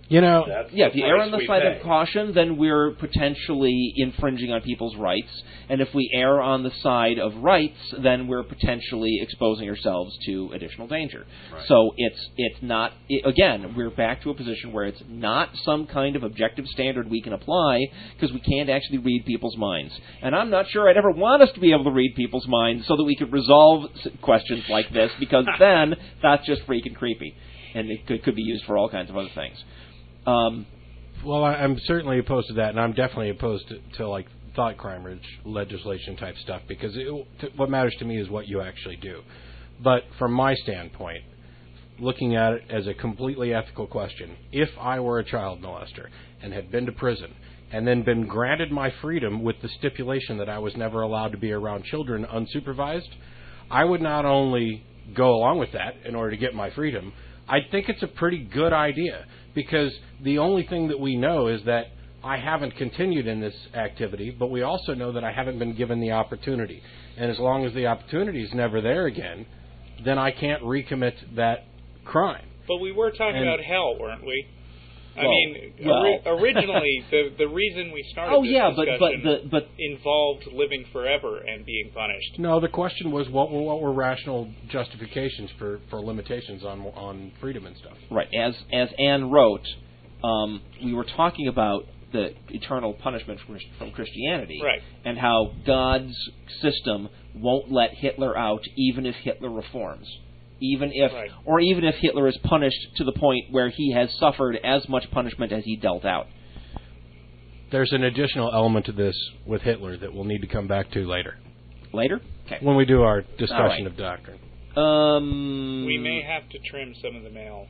You know, That's Yeah, the if you err price on the we side pay. of caution, then we're potentially infringing on people's rights. And if we err on the side of rights, then we're potentially exposing ourselves to additional danger. Right. So it's it's not, it, again, we're back to a position where it's not some kind of objective standard we can apply because we can't actually read people's minds. And I'm not sure I'd ever want us to be able to read people's minds so that we could resolve s- questions like this, because then that's just freaking creepy. And it could, could be used for all kinds of other things. Um, well, I, I'm certainly opposed to that, and I'm definitely opposed to, to like thought crime leg- legislation type stuff, because it, t- what matters to me is what you actually do. But from my standpoint, looking at it as a completely ethical question, if I were a child molester and had been to prison and then been granted my freedom with the stipulation that I was never allowed to be around children unsupervised, I would not only go along with that in order to get my freedom, I think it's a pretty good idea, because the only thing that we know is that I haven't continued in this activity, but we also know that I haven't been given the opportunity. And as long as the opportunity is never there again, then I can't recommit that crime. But we were talking And- about hell, weren't we? I Well, mean, well. ori- originally, the the reason we started oh this yeah, but but discussion the but involved living forever and being punished. No, the question was what were, what were rational justifications for, for limitations on on freedom and stuff. right as as Anne wrote, um, we were talking about the eternal punishment from, from Christianity, Right. and how God's system won't let Hitler out even if Hitler reforms. Even if, Right. or even if Hitler is punished to the point where he has suffered as much punishment as he dealt out. There's an additional element to this with Hitler that we'll need to come back to later Later? Okay. when we do our discussion All right. of doctrine. Um, We may have to trim some of the mail.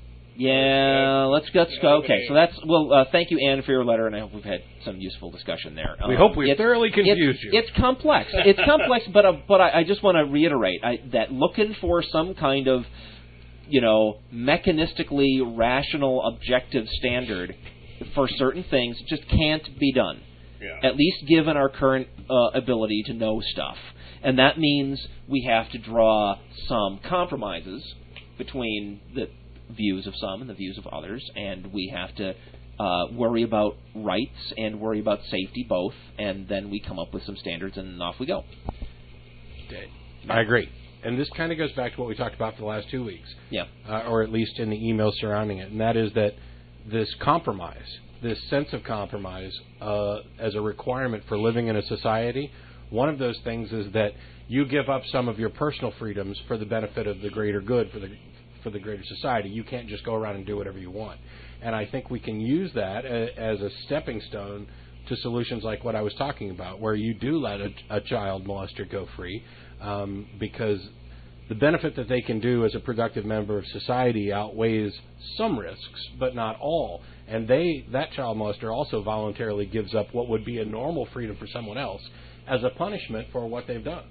Yeah, let's let's go. Okay, so that's well. Uh, thank you, Anne, for your letter, and I hope we've had some useful discussion there. We Um, hope we've it's- thoroughly confused it's, you. It's complex. It's complex, but uh, but I, I just want to reiterate I, that looking for some kind of, you know, mechanistically rational, objective standard for certain things just can't be done. Yeah. At least given our current uh, ability to know stuff. And that means we have to draw some compromises between the views of some and the views of others, and we have to uh, worry about rights and worry about safety both, and then we come up with some standards and off we go. Okay. I agree. And this kind of goes back to what we talked about for the last two weeks, Yeah. uh, or at least in the emails surrounding it, and that is that this compromise, this sense of compromise uh, as a requirement for living in a society, one of those things is that you give up some of your personal freedoms for the benefit of the greater good, for the for the greater society. You can't just go around and do whatever you want. And I think we can use that a, as a stepping stone to solutions like what I was talking about, where you do let a, a child molester go free, um, because the benefit that they can do as a productive member of society outweighs some risks, but not all. And they, that child molester also voluntarily gives up what would be a normal freedom for someone else as a punishment for what they've done.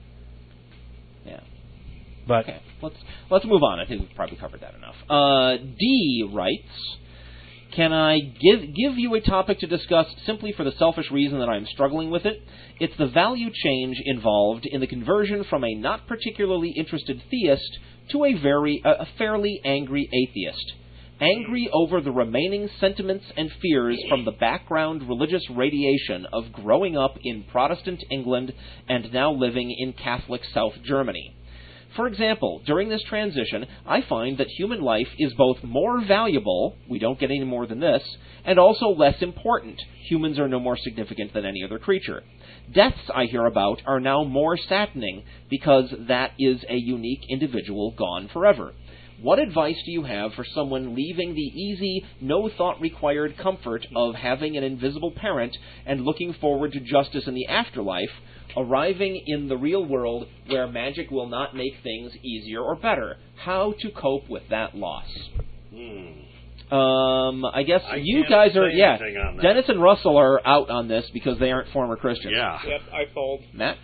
Yeah. But Okay, let's let's move on. I think we've probably covered that enough. Uh, D writes, "Can I give give you a topic to discuss simply for the selfish reason that I'm struggling with it? It's the value change involved in the conversion from a not particularly interested theist to a very uh, a fairly angry atheist. Angry over the remaining sentiments and fears from the background religious radiation of growing up in Protestant England and now living in Catholic South Germany. For example, during this transition, I find that human life is both more valuable, we don't get any more than this, and also less important. Humans are no more significant than any other creature. Deaths I hear about are now more saddening because that is a unique individual gone forever. What advice do you have for someone leaving the easy, no-thought-required comfort of having an invisible parent and looking forward to justice in the afterlife, arriving in the real world where magic will not make things easier or better? How to cope with that loss?" Hmm. Um, I guess I you can't guys are, say yeah, anything on that. Dennis and Russell are out on this because they aren't former Christians. Yeah. Yep, I fold. Matt?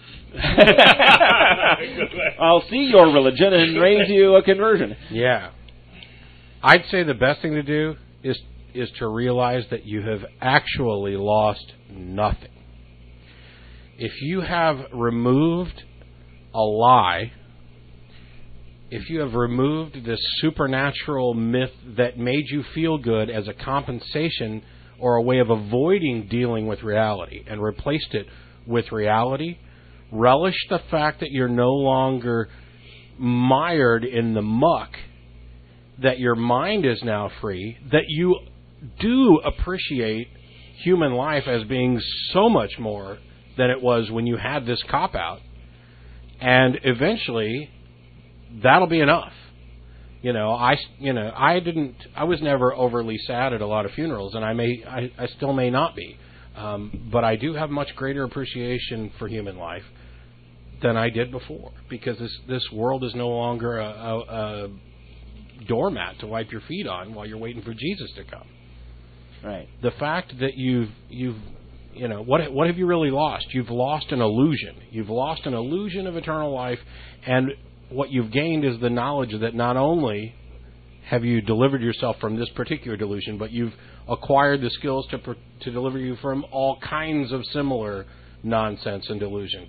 I'll see your religion and raise you a conversion. yeah, I'd say the best thing to do is is to realize that you have actually lost nothing. If you have removed a lie if you have removed this supernatural myth that made you feel good as a compensation or a way of avoiding dealing with reality and replaced it with reality, relish the fact that you're no longer mired in the muck, that your mind is now free, that you do appreciate human life as being so much more than it was when you had this cop-out. And eventually, that'll be enough. You know, I, you know, I didn't, I was never overly sad at a lot of funerals, and I may, I, I still may not be. Um, but I do have much greater appreciation for human life than I did before, because this this world is no longer a, a, a doormat to wipe your feet on while you're waiting for Jesus to come. Right. The fact that you've you've you know what what have you really lost? You've lost an illusion. You've lost an illusion of eternal life, and what you've gained is the knowledge that not only have you delivered yourself from this particular delusion, but you've acquired the skills to to deliver you from all kinds of similar nonsense and delusion.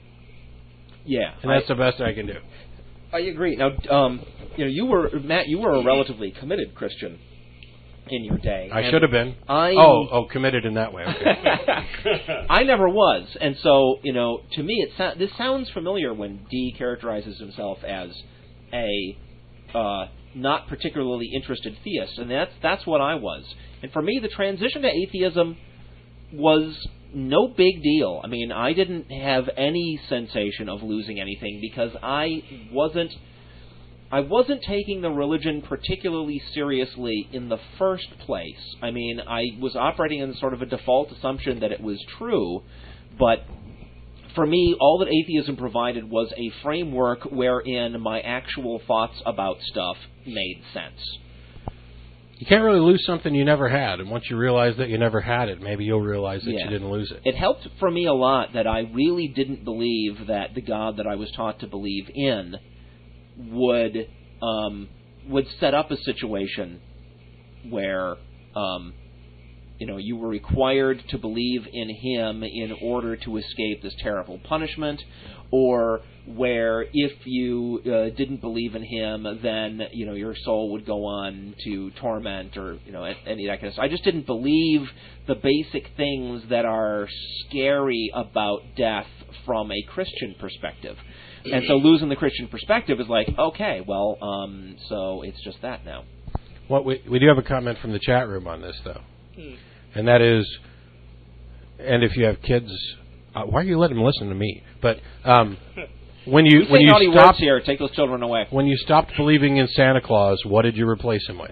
Yeah, and that's I, the best I can do. I agree. Now, um, you know, you were Matt. You were a relatively committed Christian in your day. I should have been. I, oh, oh, committed in that way. Okay. I never was, and so you know, to me, it so- this sounds familiar when Dee characterizes himself as a uh, not particularly interested theist, and that's that's what I was. And for me, the transition to atheism was no big deal. I mean, I didn't have any sensation of losing anything because I wasn't I wasn't taking the religion particularly seriously in the first place. I mean, I was operating in sort of a default assumption that it was true, but for me, all that atheism provided was a framework wherein my actual thoughts about stuff made sense. You can't really lose something you never had, and once you realize that you never had it, maybe you'll realize that yeah. you didn't lose it. It helped for me a lot that I really didn't believe that the God that I was taught to believe in would um, would set up a situation where um, you know you were required to believe in Him in order to escape this terrible punishment, or where if you uh, didn't believe in Him, then you know your soul would go on to torment, or you know any of that kind of stuff. I just didn't believe the basic things that are scary about death from a Christian perspective. And so losing the Christian perspective is like, okay, well, um, so it's just that now. What we, we do have a comment from the chat room on this, though. Hmm. And that is, and if you have kids, uh, why are you letting them listen to me? But um, when you, you when you stopped here, take those children away. When you stopped believing in Santa Claus, what did you replace him with?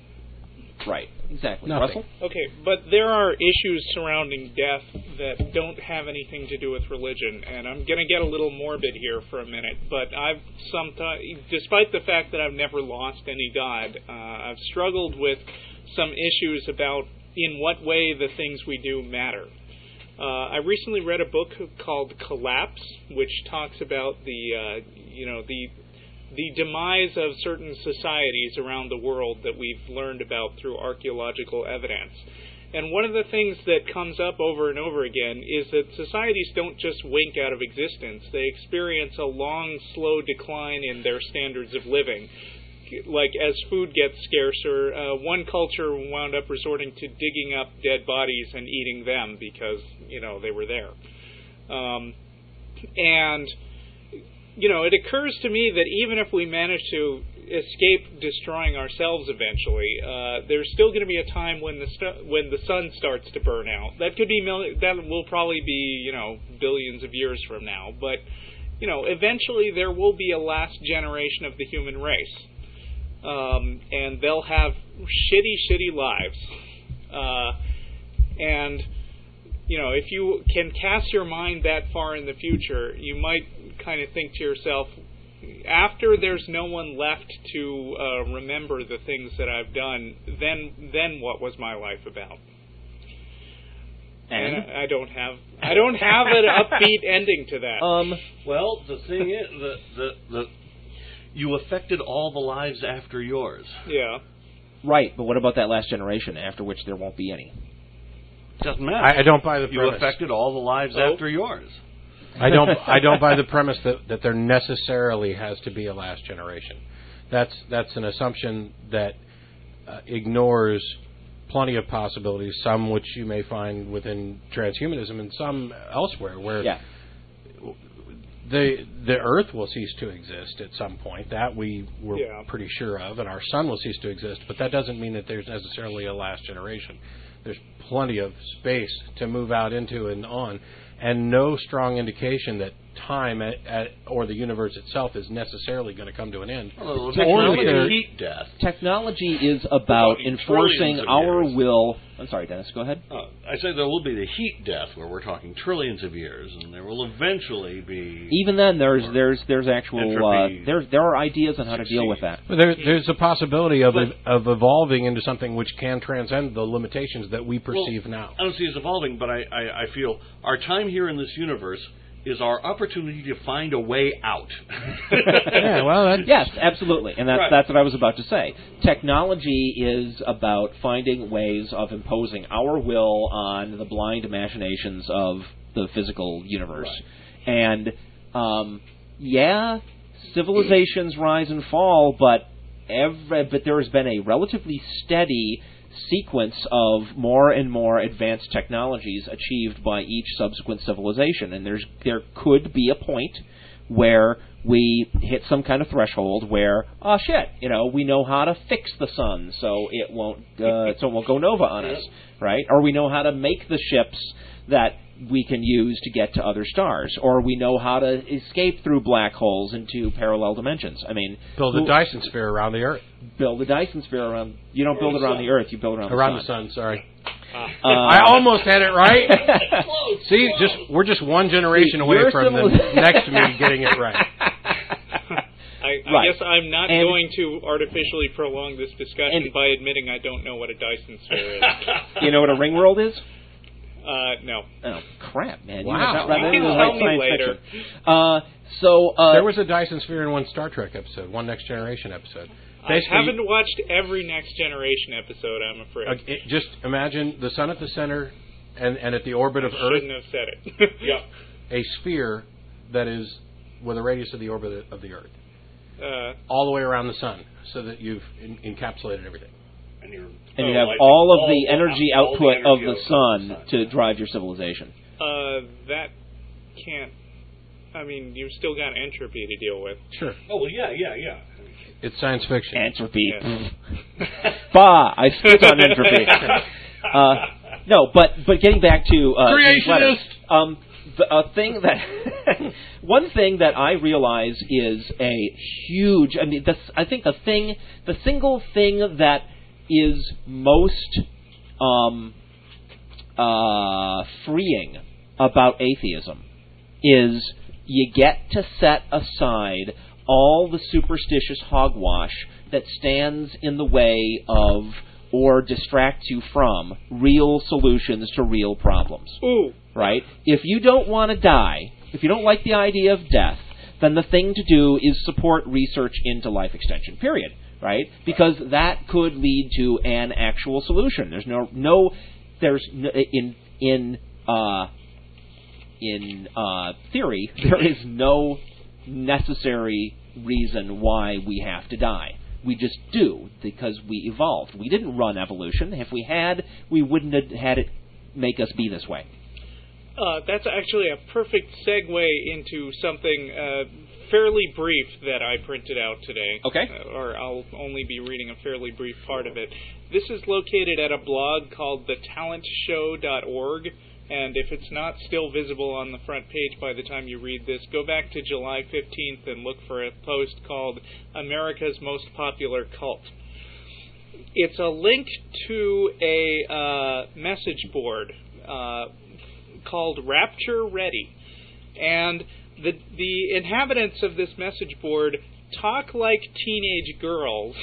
Right, exactly. Nothing. Russell? Okay, but there are issues surrounding death that don't have anything to do with religion, and I'm going to get a little morbid here for a minute, but I've sometimes, despite the fact that I've never lost any God, uh, I've struggled with some issues about in what way the things we do matter. Uh, I recently read a book called Collapse, which talks about the, uh, you know, the the demise of certain societies around the world that we've learned about through archaeological evidence. And one of the things that comes up over and over again is that societies don't just wink out of existence. They experience a long, slow decline in their standards of living. Like, as food gets scarcer, uh, one culture wound up resorting to digging up dead bodies and eating them because, you know, they were there. Um, and... You know, it occurs to me that even if we manage to escape destroying ourselves eventually, uh, there's still going to be a time when the st- when the sun starts to burn out. That could be mil- that will probably be, you know, billions of years from now. But, you know, eventually there will be a last generation of the human race, um, and they'll have shitty, shitty lives. Uh, and you know, if you can cast your mind that far in the future, you might kind of think to yourself, after there's no one left to uh, remember the things that I've done, then then what was my life about? And, and I, I don't have I don't have an upbeat ending to that. Um. Well, the thing is, the, the the you affected all the lives after yours. Yeah. Right, but what about that last generation, after which there won't be any? Doesn't matter. I, I don't buy the You premise. affected all the lives Oh. after yours. I don't. I don't buy the premise that, that there necessarily has to be a last generation. That's that's an assumption that uh, ignores plenty of possibilities. Some which you may find within transhumanism, and some elsewhere, where Yeah. the the Earth will cease to exist at some point. That we we're Yeah. pretty sure of, and our sun will cease to exist. But that doesn't mean that there's necessarily a last generation. There's plenty of space to move out into and on, and no strong indication that time at, at, or the universe itself is necessarily going to come to an end. Well, Technology- technology heat death. Technology is about Talking enforcing trillions of our years. will. I'm sorry, Dennis. Go ahead. Uh, I say there will be the heat death, where we're talking trillions of years, and there will eventually be. Even then, there's there's there's actual uh, Entropy there there are ideas on how to deal with that. But there, there's a possibility of But- of evolving into something which can transcend the limitations that we perceive well, now. I don't see it as evolving, but I, I, I feel our time here in this universe is our opportunity to find a way out. Yeah, well, that's, Yes, absolutely, and that's Right. that's what I was about to say. Technology is about finding ways of imposing our will on the blind imaginations of the physical universe, and um, yeah, civilizations rise and fall, but every but there has been a relatively steady sequence of more and more advanced technologies achieved by each subsequent civilization, and there's there could be a point where we hit some kind of threshold where, oh shit, you know, we know how to fix the sun so it won't uh, so it won't go nova on us, right? Or we know how to make the ships that we can use to get to other stars, or we know how to escape through black holes into parallel dimensions. I mean, build a who- Dyson sphere around the Earth. build a Dyson sphere around. You don't build it around the Earth. You build it around, Around the the sun. sun, sorry. Uh, I almost had it right. See, just we're just one generation away Your from the civili- next me getting it right. I, I Right. guess I'm not And- going to artificially prolong this discussion And- by admitting I don't know what a Dyson sphere is. You know what a ring world is? Uh, no. Oh crap, man! Wow. You have that You right can in the tell right me science later. fiction. Uh, so uh, There was a Dyson sphere in one Star Trek episode, one Next Generation episode. I Basically, haven't watched every Next Generation episode, I'm afraid. uh, it- just imagine the sun at the center, and, and at the orbit of Earth, Shouldn't have said it. yeah. a sphere that is with a radius of the orbit of the Earth, Uh, all the way around the sun, so that you've in, encapsulated everything. And, you're, and you oh, have like all of all- the energy all the output energy of the output sun of the to drive your civilization. uh, that can't. I mean, you've still got entropy to deal with. Sure, Oh, well, yeah, yeah, yeah. it's science fiction. Entropy. Yeah. Bah! I spit on entropy. Uh, no, but but getting back to uh, these letters, um, the, a thing that one thing that I realize is a huge. I mean, the, I think the thing, the single thing that is most um, uh, freeing about atheism is you get to set aside all the superstitious hogwash that stands in the way of or distracts you from real solutions to real problems. Ooh. Right? If you don't want to die, if you don't like the idea of death, then the thing to do is support research into life extension, period. Right? Because that could lead to an actual solution. There's no, no, there's no, in, in, uh, in, uh, theory, there is no necessary reason why we have to die. We just do, because we evolved. We didn't run evolution. If we had, we wouldn't have had it make us be this way. Uh, that's actually a perfect segue into something uh, fairly brief that I printed out today. Okay. Uh, or I'll only be reading a fairly brief part of it. This is located at a blog called the talent show dot org, and if it's not still visible on the front page by the time you read this, go back to July fifteenth and look for a post called America's Most Popular Cult. It's a link to a uh, message board uh, called Rapture Ready. And the the inhabitants of this message board talk like teenage girls,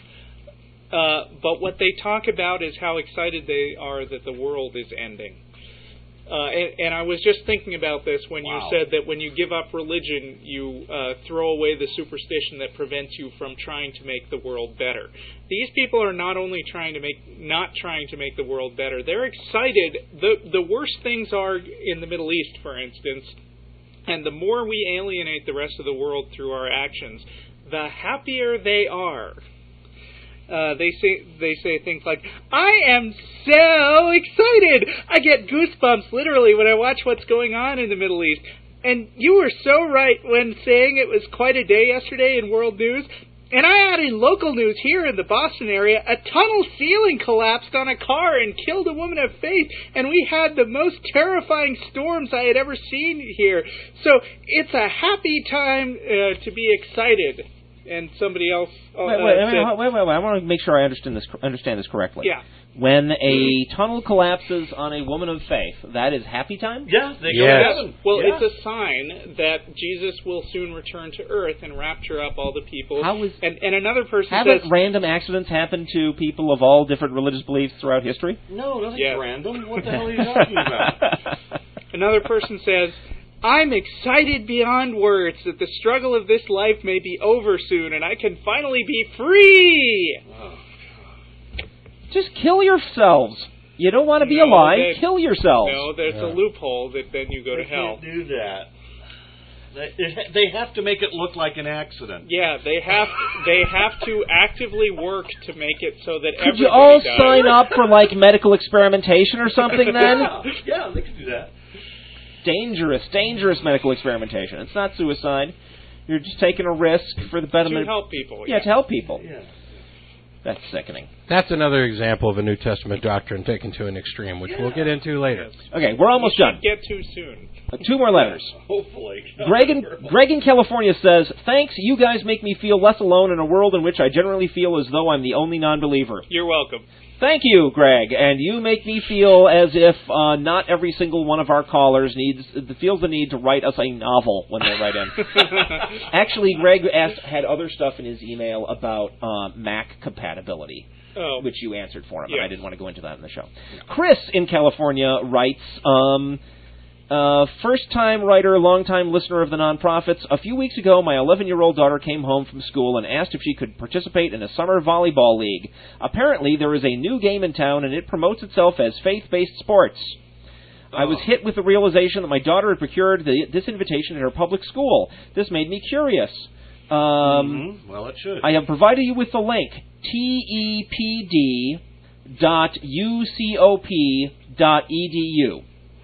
uh, but what they talk about is how excited they are that the world is ending. Uh, and, and I was just thinking about this when Wow. you said that when you give up religion, you uh, throw away the superstition that prevents you from trying to make the world better. These people are not only trying to make, not trying to make the world better, they're excited. The, the worst things are in the Middle East, for instance, And the more we alienate the rest of the world through our actions, the happier they are. Uh, they say they say things like, I am so excited! I get goosebumps literally when I watch what's going on in the Middle East. And you were so right when saying it was quite a day yesterday in world news. And I add in local news here in the Boston area, a tunnel ceiling collapsed on a car and killed a woman of faith, and we had the most terrifying storms I had ever seen here. So it's a happy time uh, to be excited. And somebody else uh, wait, wait, said, wait, wait, wait, wait, I want to make sure I understand this understand this correctly. Yeah. When a tunnel collapses on a woman of faith, that is happy time? Yeah, they go Yes. to heaven. Well, yeah. it's a sign that Jesus will soon return to earth and rapture up all the people. How is- and, and another person Haven't says... random accidents happened to people of all different religious beliefs throughout history? No, nothing's Yeah. random. What the hell are you talking about? Another person says, I'm excited beyond words that the struggle of this life may be over soon and I can finally be free. Oh. Just kill yourselves. You don't want to be No, alive, they- kill yourselves. No, there's Yeah. a loophole that then you go They to hell. can't do that. They, it, they have to make it look like an accident. Yeah, they have they have to actively work to make it so that Could everybody you all dies. sign up for, like, medical experimentation or something then? Yeah, yeah, they can do that. Dangerous, dangerous medical experimentation. It's not suicide. You're just taking a risk for the To betterment. help people. Yeah, to help people. Yeah. That's sickening. That's another example of a New Testament doctrine taken to an extreme, which we'll get into later. Okay, we're almost You done. shouldn't get too soon. Uh, two more letters. Hopefully. Greg in, Greg in California says, thanks, you guys make me feel less alone in a world in which I generally feel as though I'm the only non-believer. You're welcome. Thank you, Greg, and you make me feel as if uh, not every single one of our callers needs feels the need to write us a novel when they write in. Actually, Greg asked, had other stuff in his email about uh, Mac compatibility, Oh. which you answered for him, Yeah. and I didn't want to go into that in the show. Chris in California writes, um, uh, first-time writer, long-time listener of the Nonprofits. A few weeks ago, my eleven-year-old daughter came home from school and asked if she could participate in a summer volleyball league. Apparently, there is a new game in town, and it promotes itself as faith-based sports. I was hit with the realization that my daughter had procured the, this invitation at her public school. This made me curious. Um, Mhm. Well, it should. I have provided you with the link, T E P D dot U C O P dot E D U.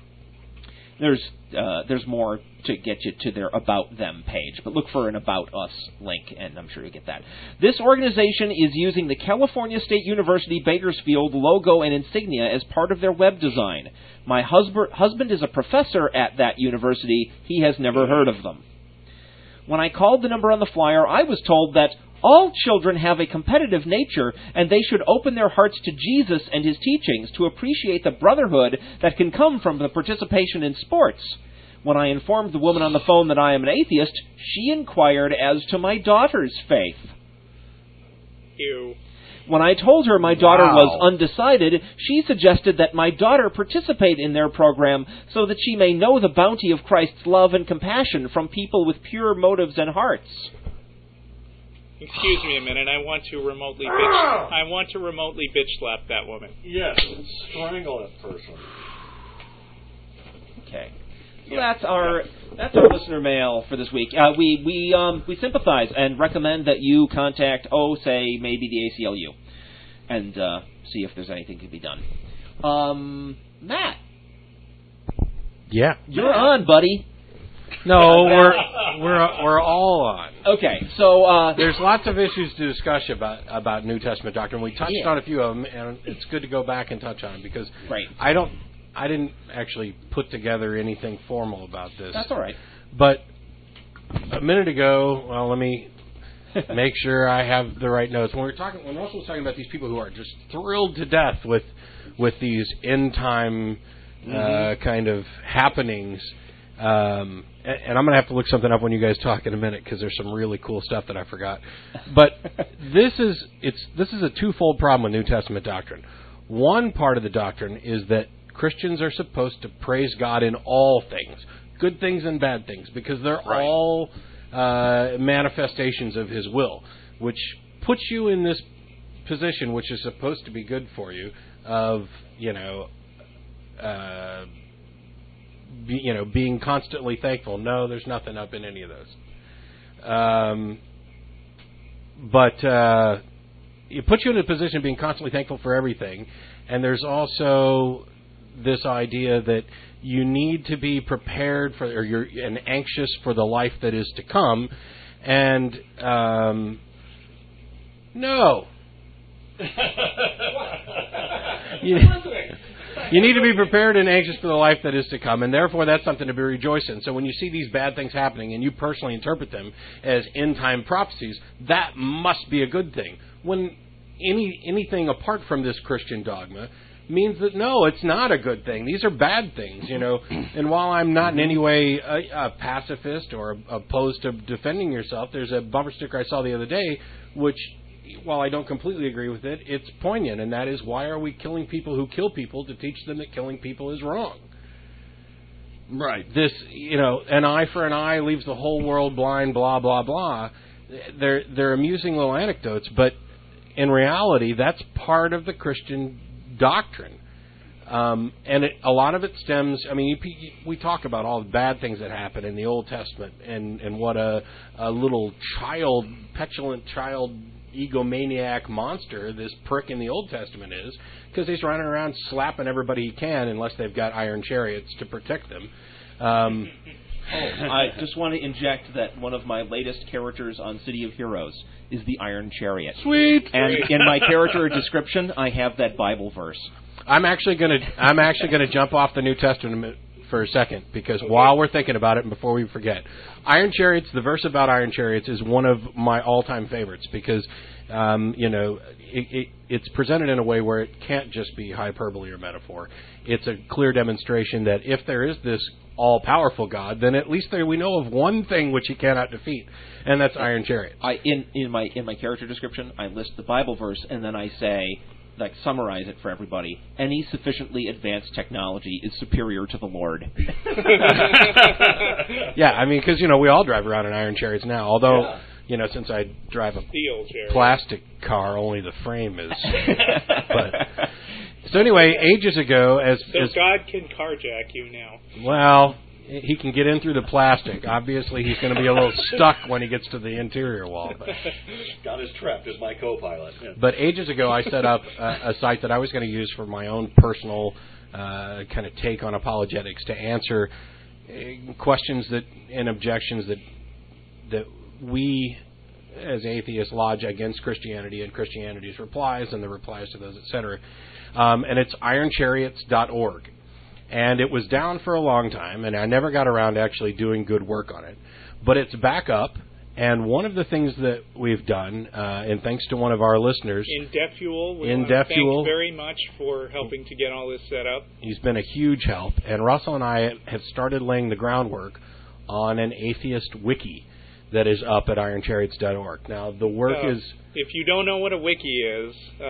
There's uh, there's more to get you to their About Them page, but look for an About Us link, and I'm sure you'll get that. This organization is using the California State University Bakersfield logo and insignia as part of their web design. My husband husband is a professor at that university. He has never heard of them. When I called the number on the flyer, I was told that all children have a competitive nature, and they should open their hearts to Jesus and his teachings to appreciate the brotherhood that can come from the participation in sports. When I informed the woman on the phone that I am an atheist, she inquired as to my daughter's faith. Ew. When I told her my daughter Wow. was undecided, she suggested that my daughter participate in their program so that she may know the bounty of Christ's love and compassion from people with pure motives and hearts. Excuse me a minute. I want to remotely bitch. I want to remotely bitch slap that woman. Yes, strangle that person. Okay. So that's our that's our listener mail for this week. Uh, we we um, we sympathize and recommend that you contact, oh, say maybe the A C L U, and uh, see if there's anything to be done. Um, Matt, Yeah. you're on, buddy. No, we're we're we're all on. Okay, so uh, There's lots of issues to discuss about about New Testament doctrine. We touched Yeah. on a few of them, and it's good to go back and touch on them because Right. I don't I didn't actually put together anything formal about this. that's all right. But a minute ago, well, let me make sure I have the right notes. When we we're talking, when Russell was talking about these people who are just thrilled to death with with these end time uh, kind of happenings, um, and, and I'm going to have to look something up when you guys talk in a minute because there's some really cool stuff that I forgot. But this is it's this is a twofold problem with New Testament doctrine. One part of the doctrine is that Christians are supposed to praise God in all things, good things and bad things, because they're Right. all uh, manifestations of His will, which puts you in this position, which is supposed to be good for you, of, you know, uh, be, you know, being constantly thankful. No, there's nothing up in any of those. Um, but uh, it puts you in a position of being constantly thankful for everything. And there's also this idea that you need to be prepared for, or you're and anxious for the life that is to come. And um, no. you, you need to be prepared and anxious for the life that is to come, and therefore that's something to be rejoiced in. So when you see these bad things happening and you personally interpret them as end-time prophecies, that must be a good thing. When any anything apart from this Christian dogma means that no, it's not a good thing. These are bad things, you know. And while I'm not in any way a, a pacifist or opposed to defending yourself, there's a bumper sticker I saw the other day, which, while I don't completely agree with it, it's poignant, and that is, why are we killing people who kill people to teach them that killing people is wrong? Right. This, you know, an eye for an eye leaves the whole world blind, blah, blah, blah. They're, they're amusing little anecdotes, but in reality, that's part of the Christian doctrine. Um, and it, a lot of it stems, I mean, you, we talk about all the bad things that happen in the Old Testament, and, and what a, a little child, petulant child, egomaniac monster this prick in the Old Testament is, because he's running around slapping everybody he can, unless they've got iron chariots to protect them. Um, oh, I just want to inject that one of my latest characters on City of Heroes is the Iron Chariot. Sweet. And in my character description, I have that Bible verse. I'm actually going to I'm actually going to jump off the New Testament for a second, because while we're thinking about it and before we forget, Iron Chariots, the verse about Iron Chariots is one of my all-time favorites, because um, you know it, it, it's presented in a way where it can't just be hyperbole or metaphor. It's a clear demonstration that if there is this all-powerful God, then at least there we know of one thing which he cannot defeat, and that's Iron Chariots. I in in my in my character description, I list the Bible verse, and then I say, like, summarize it for everybody. Any sufficiently advanced technology is superior to the Lord. Yeah, I mean, because, you know, we all drive around in Iron Chariots now, although, yeah. you know, since I drive a Steel chariot. Plastic car, only the frame is. But, so anyway, ages ago, as... So as, God can carjack you now. Well, he can get in through the plastic. Obviously, he's going to be a little stuck when he gets to the interior wall. But. God is trapped as my co-pilot. Yeah. But ages ago, I set up a, a site that I was going to use for my own personal uh, kind of take on apologetics, to answer uh, questions that and objections that that we, as atheists, lodge against Christianity, and Christianity's replies and the replies to those, et cetera. Um, and it's iron chariots dot org. And it was down for a long time, and I never got around to actually doing good work on it. But it's back up, and one of the things that we've done, uh, and thanks to one of our listeners... Indefuel, we in want to Defuel, thank very much for helping to get all this set up. He's been a huge help, and Russell and I have started laying the groundwork on an atheist wiki that is up at iron chariots dot org. Now, the work uh, is... If you don't know what a wiki is, uh,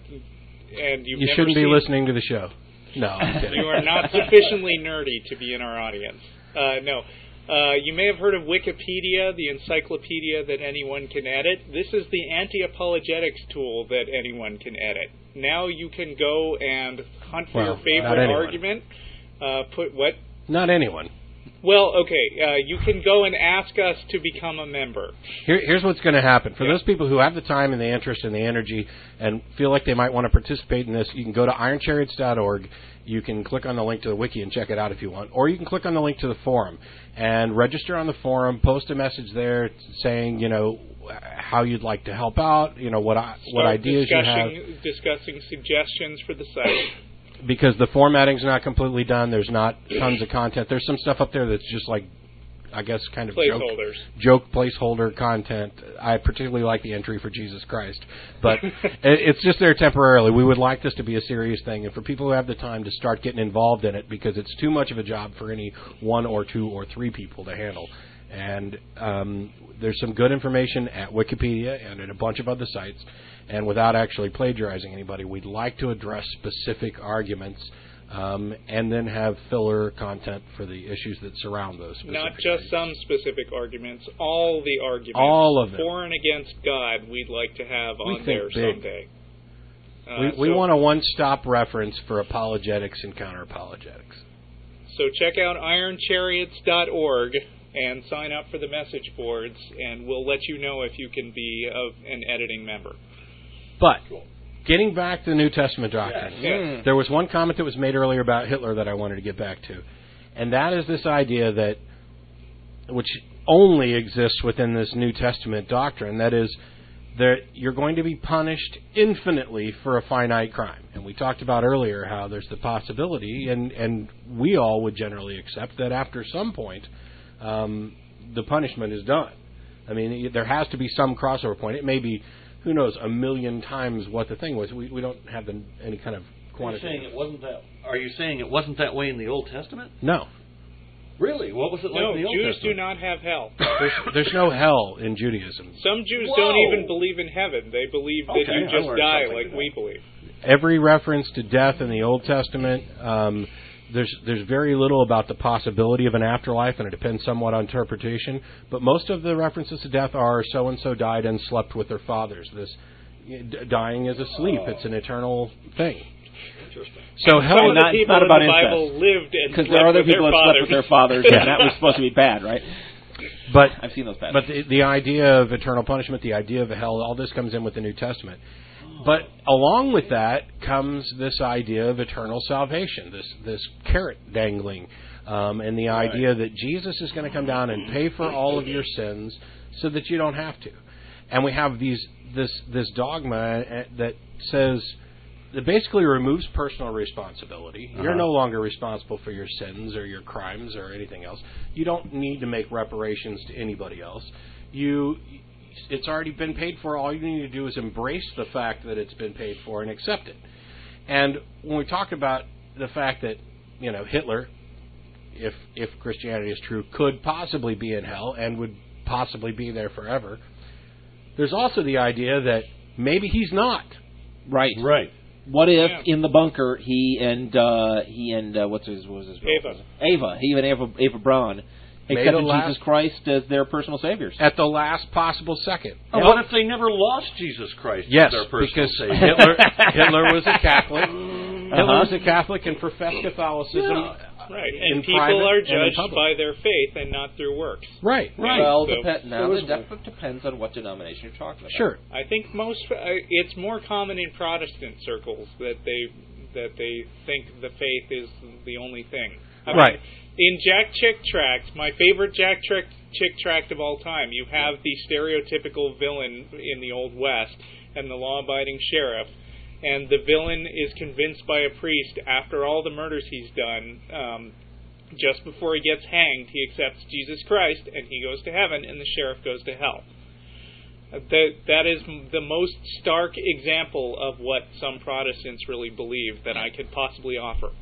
and you've You never shouldn't be seen, listening to the show. No, I'm kidding. You are not sufficiently nerdy to be in our audience. Uh, no. Uh, you may have heard of Wikipedia, the encyclopedia that anyone can edit. This is the anti-apologetics tool that anyone can edit. Now you can go and hunt for Well, your favorite argument. Uh, put what? Not anyone. Well, okay, uh, you can go and ask us to become a member. Here, here's what's going to happen. For Yeah. those people who have the time and the interest and the energy and feel like they might want to participate in this, you can go to iron chariots dot org. You can click on the link to the wiki and check it out if you want. Or you can click on the link to the forum and register on the forum, post a message there saying, you know, how you'd like to help out, you know, what I, what Start ideas you have. Discussing suggestions for the site. Because the formatting's not completely done. There's not tons of content. There's some stuff up there that's just like, I guess, kind of joke, joke placeholder content. I particularly like the entry for Jesus Christ. But it's just there temporarily. We would like this to be a serious thing. And for people who have the time to start getting involved in it, because it's too much of a job for any one or two or three people to handle. And um, there's some good information at Wikipedia and at a bunch of other sites. And without actually plagiarizing anybody, we'd like to address specific arguments um, and then have filler content for the issues that surround those specific Not just arguments. some specific arguments, all the arguments. All of them. For and against God, we'd like to have We on think there big. someday. Uh, we we so, want a one-stop reference for apologetics and counter-apologetics. So check out iron chariots dot org and sign up for the message boards, and we'll let you know if you can be a, an editing member. But, getting back to the New Testament doctrine, Yes, yes. there was one comment that was made earlier about Hitler that I wanted to get back to. And that is this idea that, which only exists within this New Testament doctrine, that is, that you're going to be punished infinitely for a finite crime. And we talked about earlier how there's the possibility, and, and we all would generally accept that after some point, um, the punishment is done. I mean, there has to be some crossover point. It may be, who knows, a million times what the thing was. We, we don't have the, any kind of quantity. Are you saying it wasn't that? Are you saying it wasn't that way in the Old Testament? No. Really? What was it like No, in the Old Jews Testament? do not have hell. There's, there's no hell in Judaism. Some Jews Whoa. don't even believe in heaven. They believe that Okay, you I just learned die something like today. we believe. Every reference to death in the Old Testament, um, there's there's very little about the possibility of an afterlife, and it depends somewhat on interpretation. But most of the references to death are so and so died and slept with their fathers. This d- dying is a sleep; it's an eternal thing. Interesting. So Some hell, of the not- it's people not in about the Bible incest. lived and Because slept there are other with people their that slept fathers. with their fathers, and that was supposed to be bad, right? but I've seen those bad. But the, the idea of eternal punishment, the idea of hell, all this comes in with the New Testament. But along with that comes this idea of eternal salvation, this this carrot dangling, um, and the Right. idea that Jesus is going to come down and pay for all of your sins so that you don't have to. And we have these this this dogma that says that basically removes personal responsibility. Uh-huh. You're no longer responsible for your sins or your crimes or anything else. You don't need to make reparations to anybody else. You It's already been paid for. All you need to do is embrace the fact that it's been paid for and accept it. And when we talk about the fact that, you know, Hitler, if if Christianity is true, could possibly be in hell and would possibly be there forever, there's also the idea that maybe he's not. right. Right. What if Yeah. in the bunker he and uh, he and uh, what's his what was his Ava. Ava he and Ava Ava Braun Made accepted a last- Jesus Christ as their personal saviors. At the last possible second. Oh, what if they never lost Jesus Christ Yes, as their personal because savior? Hitler, Hitler was a Catholic. Hitler Uh-huh. was a Catholic and professed Catholicism. Yeah. Right, in and people private are and in judged public. by their faith and not through works. Right. Right. Well, So- depend, now there was- that def- depends on what denomination you're talking about. Sure. I think most uh, it's more common in Protestant circles that they that they think the faith is the only thing. I Right. mean, in Jack Chick tracts, my favorite Jack Chick Chick tract of all time, you have the stereotypical villain in the Old West and the law-abiding sheriff, and the villain is convinced by a priest after all the murders he's done. Um, just before he gets hanged, he accepts Jesus Christ, and he goes to heaven, and the sheriff goes to hell. That that is the most stark example of what some Protestants really believe that I could possibly offer.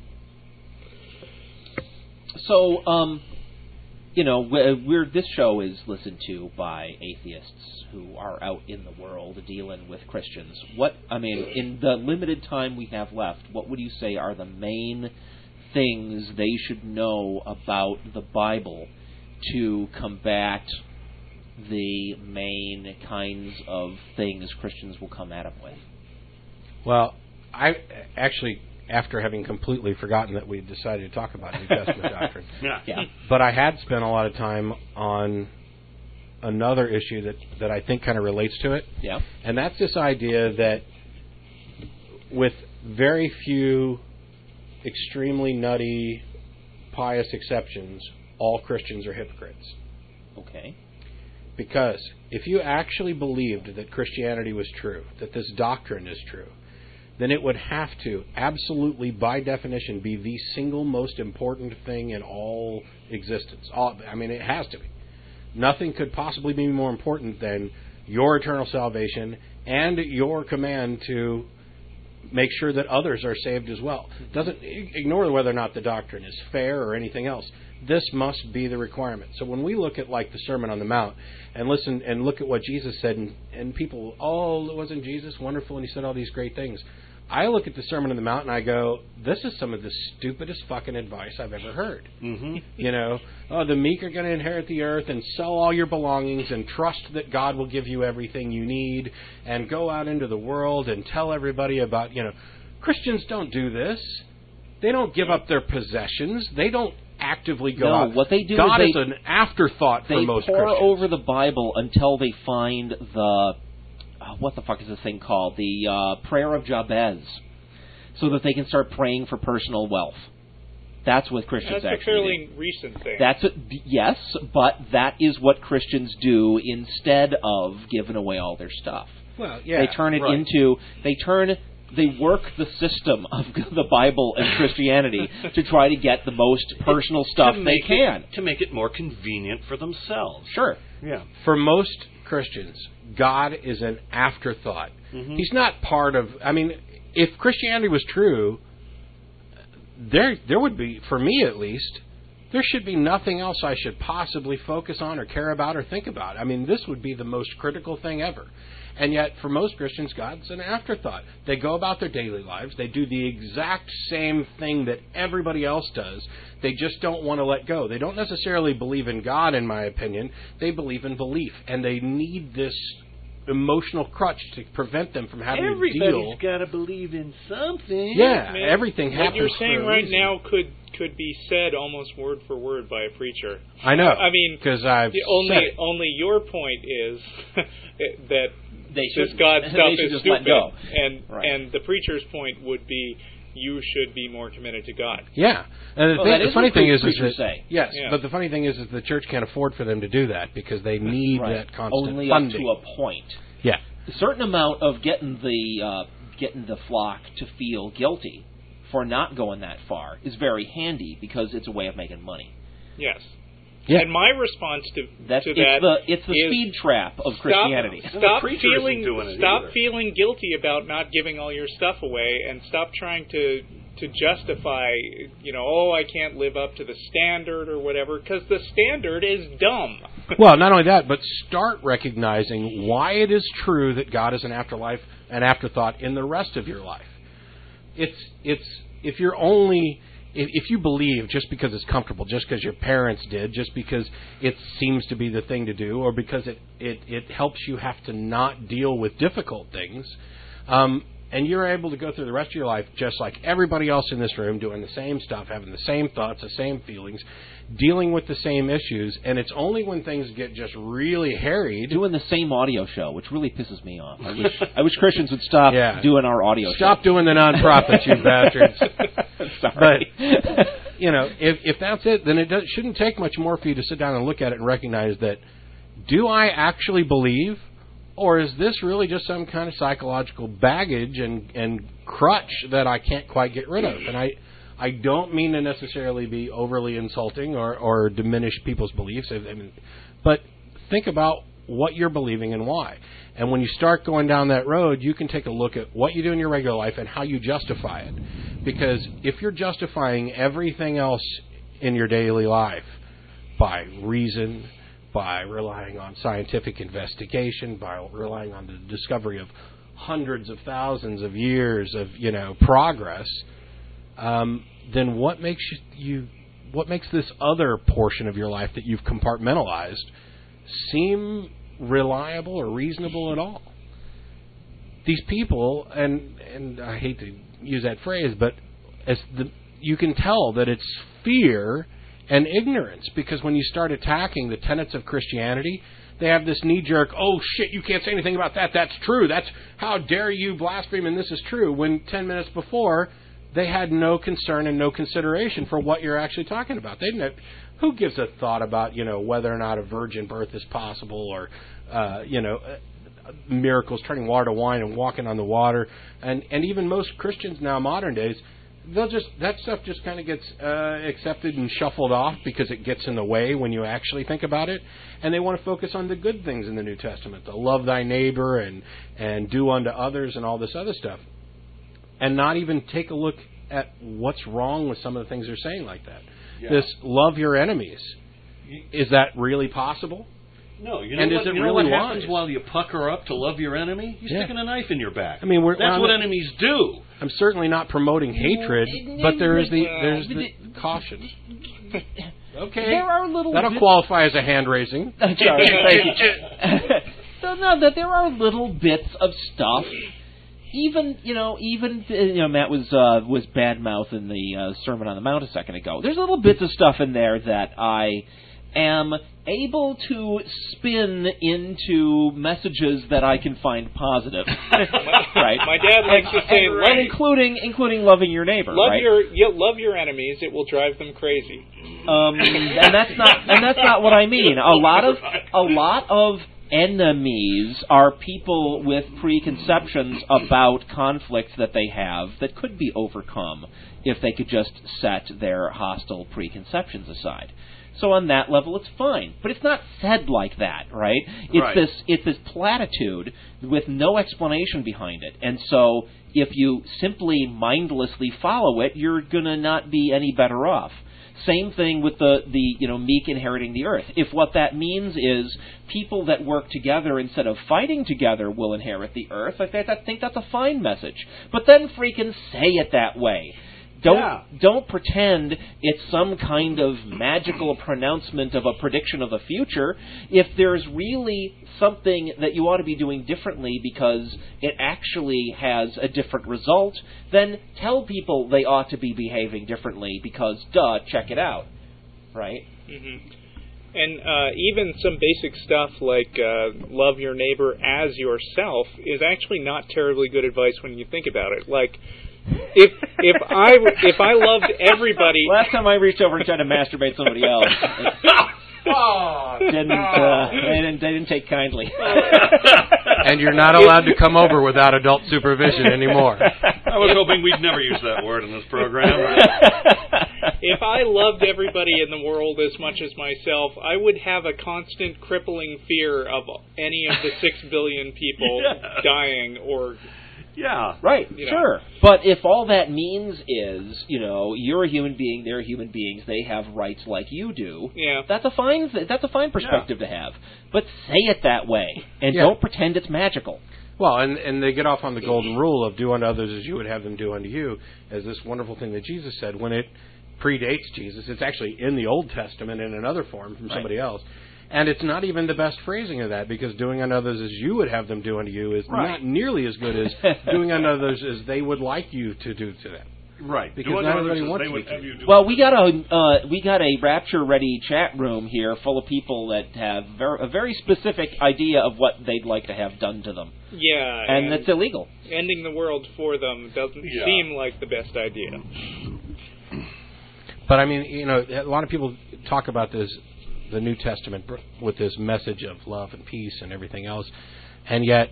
So, um, you know, we're, we're this show is listened to by atheists who are out in the world dealing with Christians. What I mean, in the limited time we have left, what would you say are the main things they should know about the Bible to combat the main kinds of things Christians will come at them with? Well, I actually, after having completely forgotten that we decided to talk about New Testament doctrine, Yeah. Yeah. but I had spent a lot of time on another issue that, that I think kind of relates to it, Yeah. and that's this idea that with very few extremely nutty, pious exceptions, all Christians are hypocrites. Okay. Because if you actually believed that Christianity was true, that this doctrine is true, then it would have to, absolutely by definition, be the single most important thing in all existence. All, I mean, it has to be. Nothing could possibly be more important than your eternal salvation and your command to make sure that others are saved as well. Doesn't ignore whether or not the doctrine is fair or anything else. This must be the requirement. So when we look at like the Sermon on the Mount and listen and look at what Jesus said, and, and people, oh, wasn't Jesus wonderful and he said all these great things? I look at the Sermon on the Mount and I go, this is some of the stupidest fucking advice I've ever heard. Mm-hmm. You know, oh, the meek are going to inherit the earth and sell all your belongings and trust that God will give you everything you need and go out into the world and tell everybody about, you know, Christians don't do this. They don't give up their possessions. They don't actively go No, out. what they do God is they, is an afterthought for they most pour Christians. over the Bible until they find the uh, what the fuck is this thing called? The uh, prayer of Jabez, so that they can start praying for personal wealth. That's what Christians That's a actually fairly do. recent thing. That's a, yes, but that is what Christians do instead of giving away all their stuff. Well, yeah, they turn it right. into they turn they work the system of the Bible and Christianity to try to get the most personal stuff to they make can. It, to make it more convenient for themselves. Sure. Yeah. For most Christians, God is an afterthought. Mm-hmm. He's not part of. I mean, if Christianity was true, there there would be, for me at least, there should be nothing else I should possibly focus on or care about or think about. I mean, this would be the most critical thing ever. And yet, for most Christians, God's an afterthought. They go about their daily lives. They do the exact same thing that everybody else does. They just don't want to let go. They don't necessarily believe in God, in my opinion. They believe in belief. And they need this emotional crutch to prevent them from having to deal. Everybody's got to believe in something. Yeah, Man, everything happens what you're saying for a right reason. now could could be said almost word for word by a preacher. I know. I mean, because I've the only said it. only your point is that They this should- God they stuff should is just let stupid, go. and Right. and the preacher's point would be you should be more committed to God. Yeah, and the, Well, thing, that the is funny what thing is, is preachers that say. yes, Yeah. but the funny thing is, is the church can't afford for them to do that because they need Right. that constant Only funding. up to a point. Yeah, A certain amount of getting the uh, getting the flock to feel guilty for not going that far is very handy because it's a way of making money. Yes. yeah. And my response to That's to it's that the it's the is speed trap of stop- Christianity. And the Stop preacher feeling isn't doing it stop either. feeling guilty about not giving all your stuff away, and stop trying to to justify, you know, oh, I can't live up to the standard or whatever, because the standard is dumb. Well, not only that, but start recognizing why it is true that God is an afterlife, an afterthought in the rest of your life. It's it's if you're only if, if you believe just because it's comfortable, just because your parents did, just because it seems to be the thing to do, or because it it, it helps you have to not deal with difficult things, um, and you're able to go through the rest of your life just like everybody else in this room, doing the same stuff, having the same thoughts, the same feelings, dealing with the same issues, and it's only when things get just really harried. Doing the same audio show, which really pisses me off. I wish I wish Christians would stop Yeah. doing our audio Stop show. doing the nonprofits, you bastards. Sorry. You know, if if that's it, then it does, shouldn't take much more for you to sit down and look at it and recognize that, do I actually believe, or is this really just some kind of psychological baggage and, and crutch that I can't quite get rid of? And I I don't mean to necessarily be overly insulting or, or diminish people's beliefs, I mean, but think about what you're believing and why. And when you start going down that road, you can take a look at what you do in your regular life and how you justify it. Because if you're justifying everything else in your daily life by reason, by relying on scientific investigation, by relying on the discovery of hundreds of thousands of years of, you know, progress, um, then what makes you, you what makes this other portion of your life that you've compartmentalized seem reliable or reasonable at all? These people, and and I hate to use that phrase, but as the you can tell that it's fear and ignorance, because when you start attacking the tenets of Christianity, they have this knee-jerk, oh shit, you can't say anything about that, that's true, that's, how dare you blaspheme, and this is true, when ten minutes before, they had no concern and no consideration for what you're actually talking about. They didn't have, who gives a thought about, you know, whether or not a virgin birth is possible, or, uh, you know, miracles, turning water to wine and walking on the water, and, and even most Christians now, modern days, they'll just, that stuff just kind of gets uh, accepted and shuffled off because it gets in the way when you actually think about it, and they want to focus on the good things in the New Testament, to love thy neighbor and, and do unto others and all this other stuff, and not even take a look at what's wrong with some of the things they're saying like that. Yeah. This love your enemies, is that really possible? No, you know And what, is it you know really what happens wise? while you pucker up to love your enemy? You're Yeah. sticking a knife in your back. I mean, we're, That's I'm, what enemies do. I'm certainly not promoting hatred, but there is the there's the caution. Okay, There are little that'll bits- qualify as a hand raising. Sorry, thank you. So no, that there are little bits of stuff even you know, even you know, Matt was uh, was bad mouthing the uh, Sermon on the Mount a second ago. There's little bits of stuff in there that I am able to spin into messages that I can find positive. Right? My dad likes to say, and, love, and including including loving your neighbor. love right? your yeah, love your enemies. It will drive them crazy. Um, and that's not and that's not what I mean. A lot of a lot of enemies are people with preconceptions about conflicts that they have that could be overcome if they could just set their hostile preconceptions aside. So on that level, it's fine, but it's not said like that, right? It's Right. this it's this platitude with no explanation behind it, and so if you simply mindlessly follow it, you're gonna not be any better off. Same thing with the, the you know meek inheriting the earth. If what that means is people that work together instead of fighting together will inherit the earth, I think, I think that's a fine message. But then freaking say it that way. Don't Yeah. don't pretend it's some kind of magical pronouncement of a prediction of the future. If there's really something that you ought to be doing differently because it actually has a different result, then tell people they ought to be behaving differently because, duh, check it out. Right? hmm And uh, even some basic stuff like uh, love your neighbor as yourself is actually not terribly good advice when you think about it. Like, if if I if I loved everybody, Last time I reached over and tried to masturbate somebody else, it didn't uh, they didn't they didn't take kindly. And you're not allowed to come over without adult supervision anymore. I was hoping we'd never use that word in this program. if I loved everybody in the world as much as myself, I would have a constant crippling fear of any of the six billion people Yeah. dying or. Yeah. Right, You know. sure. But if all that means is, you know, you're a human being, they're human beings, they have rights like you do, Yeah. that's a fine th- that's a fine perspective to have. But say it that way, and Yeah. don't pretend it's magical. Well, and, and they get off on the golden rule of do unto others as you would have them do unto you, as this wonderful thing that Jesus said. When it predates Jesus, it's actually in the Old Testament in another form from Right. somebody else. And it's not even the best phrasing of that, because doing unto others as you would have them do unto you is Right. not nearly as good as doing unto others as they would like you to do to them. Right. Because Do unto not others everybody as wants they to would be have you do Well, unto we got a uh, we got a rapture ready chat room here full of people that have ver- a very specific idea of what they'd like to have done to them, Yeah. and it's illegal. ending the world for them doesn't Yeah. seem like the best idea. But I mean, you know, a lot of people talk about this, the New Testament, with this message of love and peace and everything else, and yet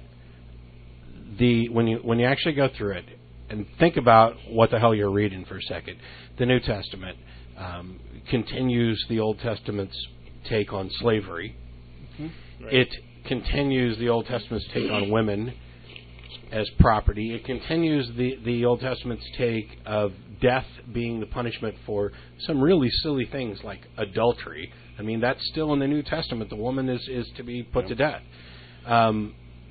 the when you when you actually go through it and think about what the hell you're reading for a second, the New Testament um, continues the Old Testament's take on slavery. Right. It continues the Old Testament's take on women as property. It continues the, the Old Testament's take of death being the punishment for some really silly things like adultery. I mean, that's still in the New Testament. The woman is, is to be put to death. Um,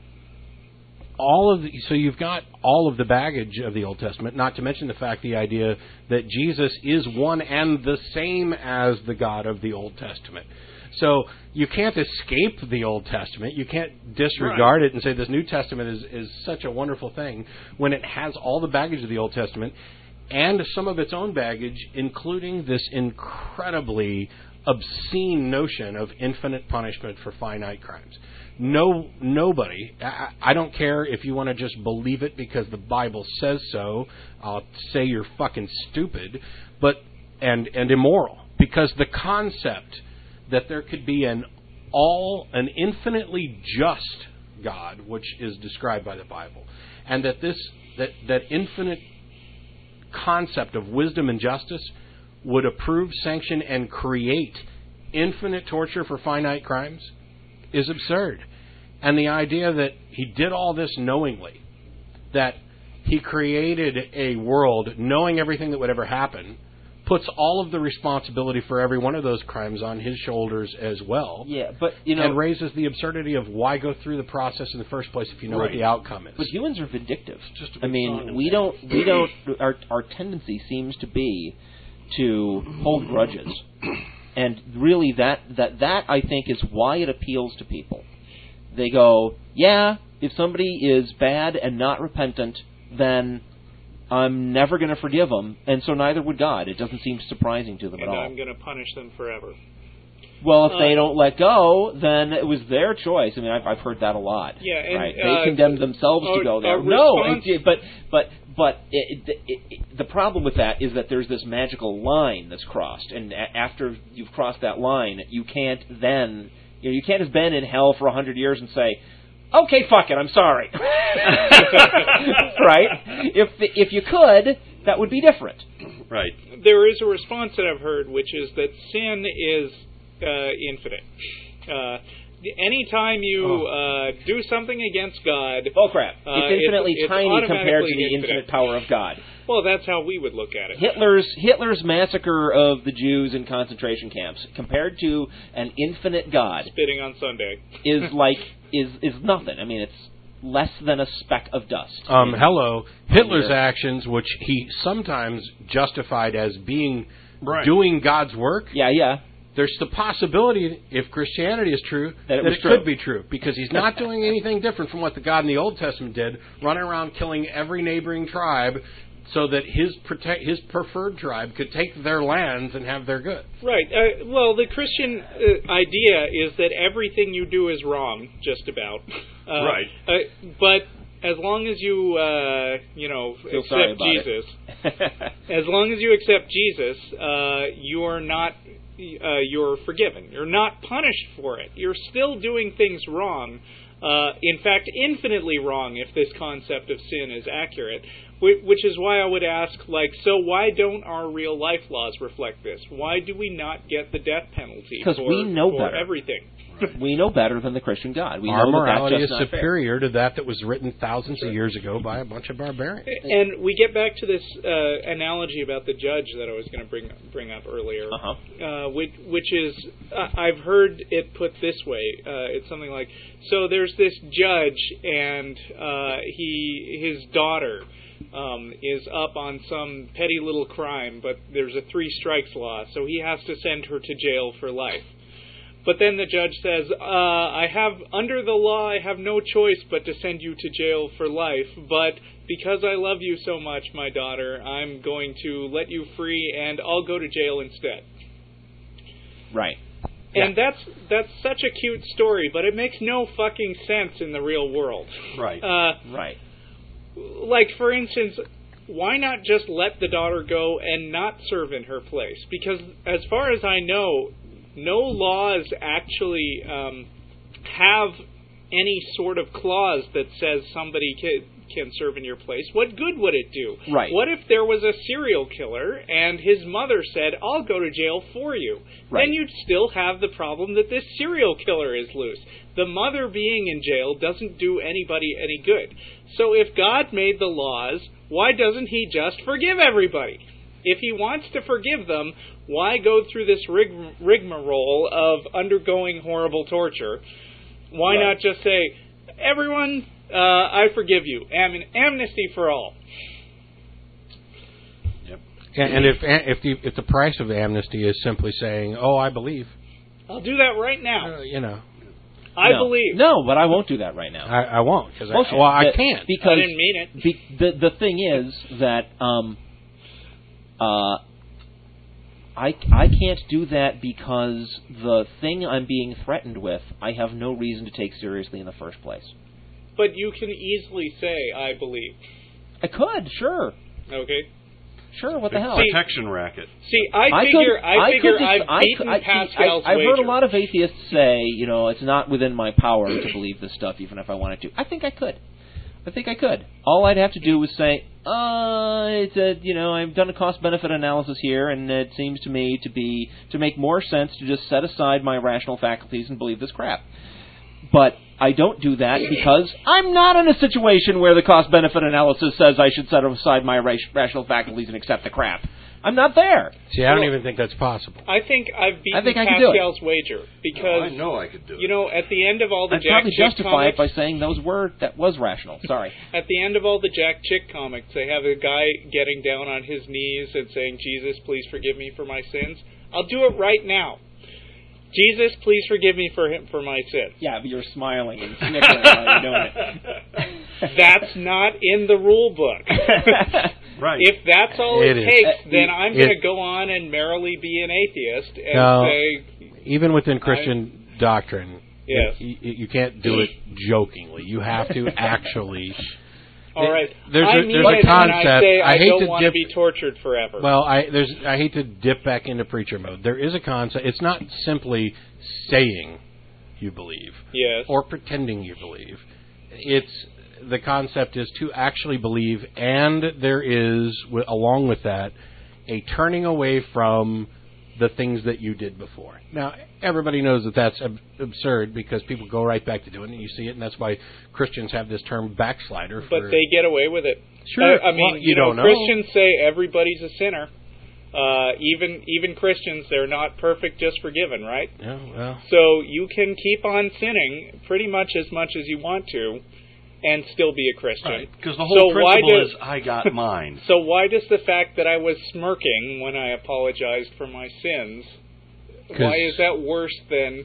all of the, so you've got all of the baggage of the Old Testament, not to mention the fact, the idea that Jesus is one and the same as the God of the Old Testament. So you can't escape the Old Testament. You can't disregard it and say this New Testament is, is such a wonderful thing when it has all the baggage of the Old Testament and some of its own baggage, including this incredibly obscene notion of infinite punishment for finite crimes. No, nobody, I, I don't care if you want to just believe it because the Bible says so, I'll say you're fucking stupid, but and and immoral, because the concept that there could be an all an infinitely just God, which is described by the Bible, and that this that that infinite concept of wisdom and justice would approve, sanction, and create infinite torture for finite crimes is absurd. And the idea that he did all this knowingly, that he created a world knowing everything that would ever happen, puts all of the responsibility for every one of those crimes on his shoulders as well. Yeah, but you know, and raises the absurdity of why go through the process in the first place if you know Right. what the outcome is. but humans are vindictive. Just a I big mean, song. we don't we don't our our tendency seems to be to hold grudges. And really that that that I think is why it appeals to people. They go, "Yeah, If somebody is bad and not repentant, then I'm never going to forgive them, and so neither would God. It doesn't seem surprising to them and at all. I'm going to punish them forever. Well, if uh, they don't let go, then it was their choice. I mean, I've, I've heard that a lot. Yeah, and, right? They uh, condemned themselves our, to go there. our No, response- it, but but but it, it, it, the problem with that is that there's this magical line that's crossed, and a- after you've crossed that line, you can't then you know you can't have been in hell for a hundred years and say, okay, fuck it, I'm sorry. Right? If if you could, that would be different. Right. There is a response that I've heard, which is that sin is uh, infinite. Uh, anytime you uh, do something against God... Oh, crap. Uh, It's infinitely it's, it's tiny compared to the automatically infinite infinite. power of God. Well, that's how we would look at it. Hitler's Hitler's massacre of the Jews in concentration camps, compared to an infinite God, Spitting on Sunday. is like is is nothing. I mean, it's less than a speck of dust. Um, hello, Hitler's Yeah. actions, which he sometimes justified as being Right. doing God's work. Yeah, yeah. There's the possibility, if Christianity is true, That it that was it true. could be true, because he's not doing anything different from what the God in the Old Testament did, running around killing every neighboring tribe, so that his protect his preferred tribe could take their lands and have their goods. Right. Uh, well, the Christian uh, idea is that everything you do is wrong, just about. Uh, Right. Uh, but as long as you, uh, you know, Feel sorry accept about Jesus, it. as long as you accept Jesus, uh, you're not, uh, you're forgiven. You're not punished for it. You're still doing things wrong. Uh, in fact, infinitely wrong if this concept of sin is accurate. Which is why I would ask, like, so why don't our real life laws reflect this? Why do we not get the death penalty 'Cause for, we know for better. everything? We know better than the Christian God. We Our know morality that that's is just not fair. superior to that that was written thousands of years ago by a bunch of barbarians. And we get back to this uh, analogy about the judge that I was going to bring bring up earlier, Uh-huh. uh, which, which is, uh, I've heard it put this way. Uh, it's something like, so there's this judge, and uh, he his daughter um, is up on some petty little crime, but there's a three strikes law, so he has to send her to jail for life. But then the judge says, uh, I have, under the law, I have no choice but to send you to jail for life, but because I love you so much, my daughter, I'm going to let you free, and I'll go to jail instead. Right. And that's that's such a cute story, but it makes no fucking sense in the real world. Right. Uh, Right. like, for instance, why not just let the daughter go and not serve in her place? Because as far as I know, no laws actually um, have any sort of clause that says somebody can, can serve in your place. What good would it do? Right. What if there was a serial killer and his mother said, I'll go to jail for you? Right. Then you'd still have the problem that this serial killer is loose. The mother being in jail doesn't do anybody any good. So if God made the laws, why doesn't he just forgive everybody? If he wants to forgive them, why go through this rig- rigmarole of undergoing horrible torture? Why Right. not just say, everyone, uh, I forgive you. Am- amnesty for all. Yep. And, and if if the if the price of amnesty is simply saying, "Oh, I believe," I'll do that right now. uh, you know, I no. believe. No, but I won't do that right now. I, I won't because I, Bullshit. well, I That- can't. Because I didn't mean it. Be, the the thing is that um, uh, I I can't do that because the thing I'm being threatened with, I have no reason to take seriously in the first place. But you can easily say, I believe. I could, sure, Okay? sure. What the hell? See, Protection racket. See, I I figure, could, I figure could just, I've I beaten could, I, see, Pascal's I, I've heard a wager. lot of atheists say, you know, it's not within my power to believe this stuff, even if I wanted to. I think I could. I think I could. All I'd have to do was say, uh, it's a, you know, I've done a cost-benefit analysis here, and it seems to me to be to make more sense to just set aside my rational faculties and believe this crap. But I don't do that because I'm not in a situation where the cost-benefit analysis says I should set aside my ra- rational faculties and accept the crap. I'm not there. See, I don't Well, even think that's possible. I think I've beaten I think I could do it. Pascal's wager. Because, Oh, I know I could do it. you know, at the end of all the I'd Jack probably Chick justify comics, it by saying those were that was rational. Sorry. at the end of all the Jack Chick comics, they have a guy getting down on his knees and saying, Jesus, please forgive me for my sins. I'll do it right now. Jesus, please forgive me for him, for my sins. Yeah, but you're smiling and snickering while you're doing it. That's not in the rule book. Right. If that's all It it, is. takes, Uh, then I'm it- going to go on and merrily be an atheist and No. say, Even within Christian doctrine, Yes. you, you can't do it jokingly. You have to actually. all right, There's I a- mean there's a it, and I concept. say I I, hate don't to want to dip- be tortured forever. Well, I there's I hate to dip back into preacher mode. There is a concept. It's not simply saying you believe yes. or pretending you believe. It's the concept is to actually believe, and there is, wi- along with that, a turning away from the things that you did before. Now, everybody knows that that's ab- absurd because people go right back to doing it, and you see it, and that's why Christians have this term backslider. For, But they get away with it. Sure. I, I mean, Well, you, you know, don't know. Christians say everybody's a sinner. Uh, even even Christians, they're not perfect, just forgiven, right? Yeah, well, So you can keep on sinning pretty much as much as you want to, and still be a Christian. Right. Because the whole So why principle does- is, I got mine. So why does the fact that I was smirking when I apologized for my sins, 'Cause- why is that worse than...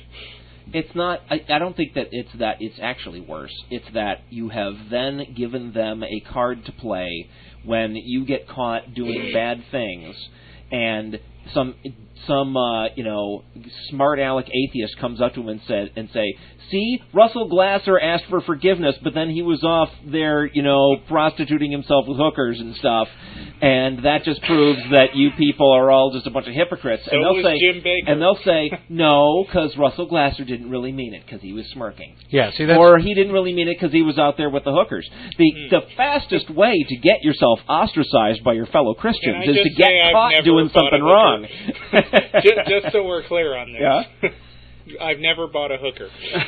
It's not. I, I don't think that it's that. It's actually worse. It's that you have then given them a card to play when you get caught doing bad things, and some some uh, you know smart aleck atheist comes up to him and said and say, "See, Russell Glasser asked for forgiveness, but then he was off there, you know, prostituting himself with hookers and stuff, and that just proves that you people are all just a bunch of hypocrites." So and they'll was say, Jim Baker. and they'll say, "No, because Russell Glasser didn't really mean it because he was smirking." yeah. See, that's Or he didn't really mean it because he was out there with the hookers. The Hmm. the fastest way to get yourself ostracized by your fellow Christians Can I is to just get say I've caught never doing bought something a wrong. just, just so we're clear on this. Yeah? I've never bought a hooker.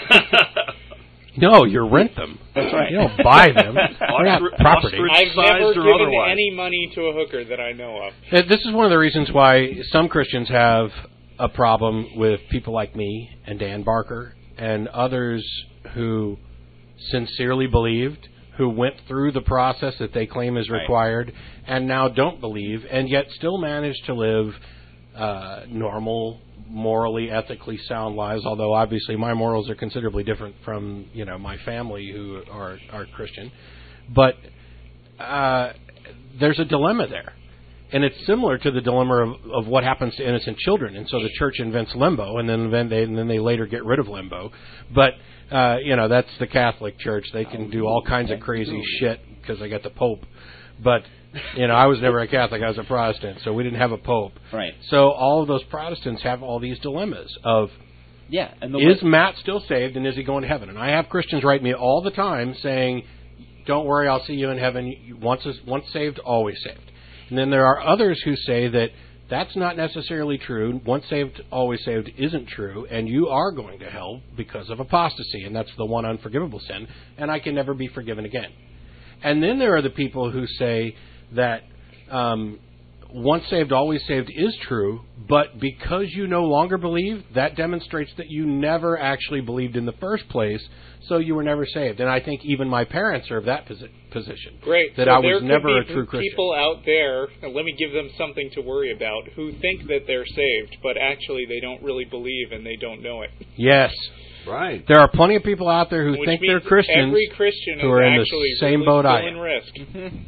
no, you rent them. That's right. You don't buy them. They're not Ostrich- property. ostrich- I've never Sized or given otherwise. any money to a hooker that I know of. Uh, This is one of the reasons why some Christians have a problem with people like me and Dan Barker and others who sincerely believed, who went through the process that they claim is Right. required, and now don't believe, and yet still manage to live uh, normal, morally, ethically sound lives. Although obviously my morals are considerably different from you know my family who are are Christian, but uh, there's a dilemma there. And it's similar to the dilemma of, of what happens to innocent children. And so the church invents limbo, and then then they, and then they later get rid of limbo. But, uh, you know, that's the Catholic Church. They can do all kinds of crazy shit because they got the Pope. But, you know, I was never a Catholic. I was a Protestant, so we didn't have a Pope. Right. So all of those Protestants have all these dilemmas of, Yeah. And the is Matt still saved, and is he going to heaven? And I have Christians write me all the time saying, don't worry, I'll see you in heaven. Once, once saved, always saved. And then there are others who say that that's not necessarily true. Once saved, always saved isn't true, and you are going to hell because of apostasy, and that's the one unforgivable sin, and I can never be forgiven again. And then there are the people who say that um, once saved, always saved is true, but because you no longer believe, that demonstrates that you never actually believed in the first place, so you were never saved. And I think even my parents are of that posi- position. Great. That so I was there could never be a true Christian. people out there, and let me give them something to worry about, who think that they're saved, but actually they don't really believe and they don't know it. Yes. Right. There are plenty of people out there who Which think means they're Christians every Christian who is are in the actually same really boat still I in am. risk.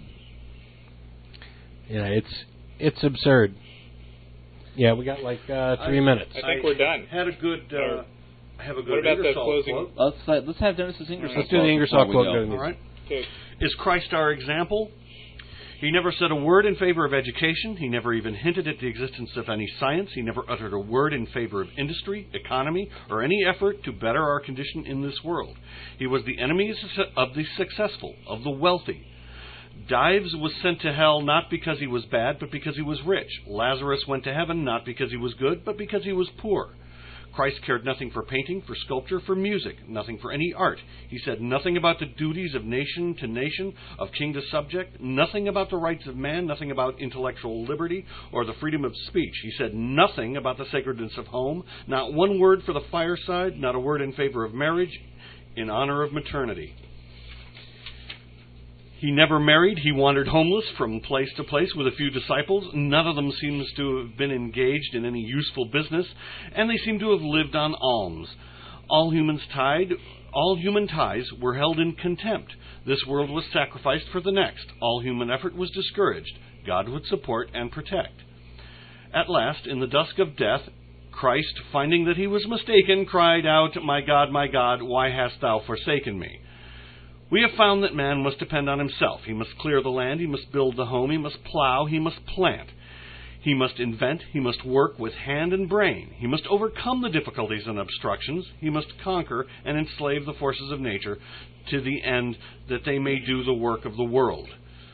Yeah, it's it's absurd. Yeah, we got like uh, three I- minutes. I think we're done. Had a good. Uh, have a good. What about the Ingersoll closing? quote. let's uh, let's have Dennis's Ingersoll. Let's do the quote Ingersoll before we quote. go. Go to All right. Okay. Is Christ our example? He never said a word in favor of education. He never even hinted at the existence of any science. He never uttered a word in favor of industry, economy, or any effort to better our condition in this world. He was the enemy of the successful, of the wealthy. Dives was sent to hell not because he was bad, but because he was rich. Lazarus went to heaven not because he was good, but because he was poor. Christ cared nothing for painting, for sculpture, for music, nothing for any art. He said nothing about the duties of nation to nation, of king to subject, nothing about the rights of man, nothing about intellectual liberty or the freedom of speech. He said nothing about the sacredness of home, not one word for the fireside, not a word in favor of marriage, in honor of maternity. He never married. He wandered homeless from place to place with a few disciples. None of them seems to have been engaged in any useful business, and they seem to have lived on alms. All humans tied, all human ties were held in contempt. This world was sacrificed for the next. All human effort was discouraged. God would support and protect. At last, in the dusk of death, Christ, finding that he was mistaken, cried out, "My God, my God, why hast thou forsaken me?" We have found that man must depend on himself. He must clear the land, he must build the home, he must plow, he must plant. He must invent, he must work with hand and brain. He must overcome the difficulties and obstructions. He must conquer and enslave the forces of nature to the end that they may do the work of the world.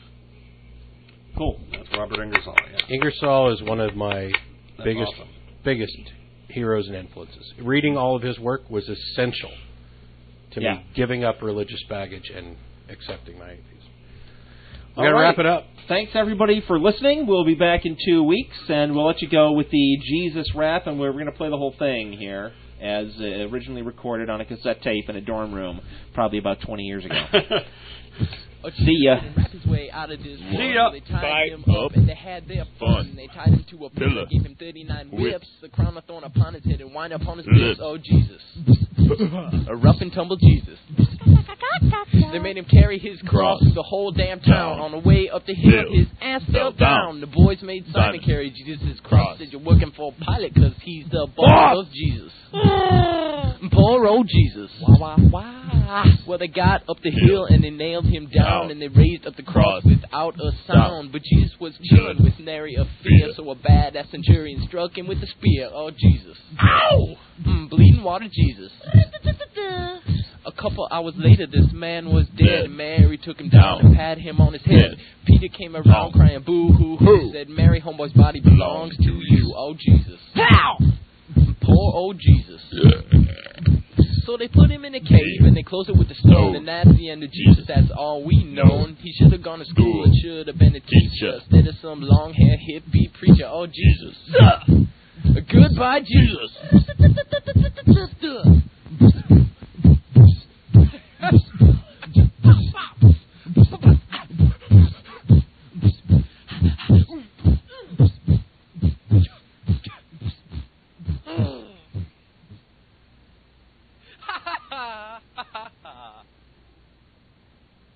Cool. That's Robert Ingersoll. Yeah. Ingersoll is one of my That's biggest awesome. biggest heroes and influences. Reading all of his work was essential to Yeah. me giving up religious baggage and accepting my atheism. We All got to right. wrap it up. Thanks, everybody, for listening. We'll be back in two weeks, and we'll let you go with the Jesus rap, and we're going to play the whole thing here as uh, originally recorded on a cassette tape in a dorm room probably about twenty years ago. See ya. Rap his way out of this See one. ya. They tied Bye. him up and they had their fun. Fun. They tied him to a pillar, Pillar. gave him thirty-nine Whip. whips, a crown of thorn upon his head, and wind upon his Lip. lips. Oh, Jesus. A rough and tumble Jesus. They made him carry his cross Cross. the whole damn town. Down. On the way up the hill, Hill. his ass fell Fell down. down. The boys made Simon Simon. carry Jesus' cross. Cross. Said you're working for Pilate because he's the boss Boss. of Jesus. Poor old Jesus. Wah, wah, wah. Well, they got up the hill and they nailed him down Down. and they raised up the cross Cross. without a sound. But Jesus was chilling with nary a fear, Fear. so a badass centurion struck him with a spear. Oh, Jesus. Ow! Mm, bleeding water Jesus. A couple hours later, this man was dead. Dead. And Mary took him down Down. and pat him on his head. Head. Peter came around Down. crying, boo hoo hoo. Hoo. Said, Mary, homeboy's body belongs to you. Oh, Jesus. Pow! Poor old Jesus. So they put him in a cave and they closed it with a stone. Stone. And that's the end of Jesus. That's all we know. He should have gone to school School. and should have been a teacher Teacher. instead of some long hair hippie preacher. Oh, Jesus. Goodbye, Jesus.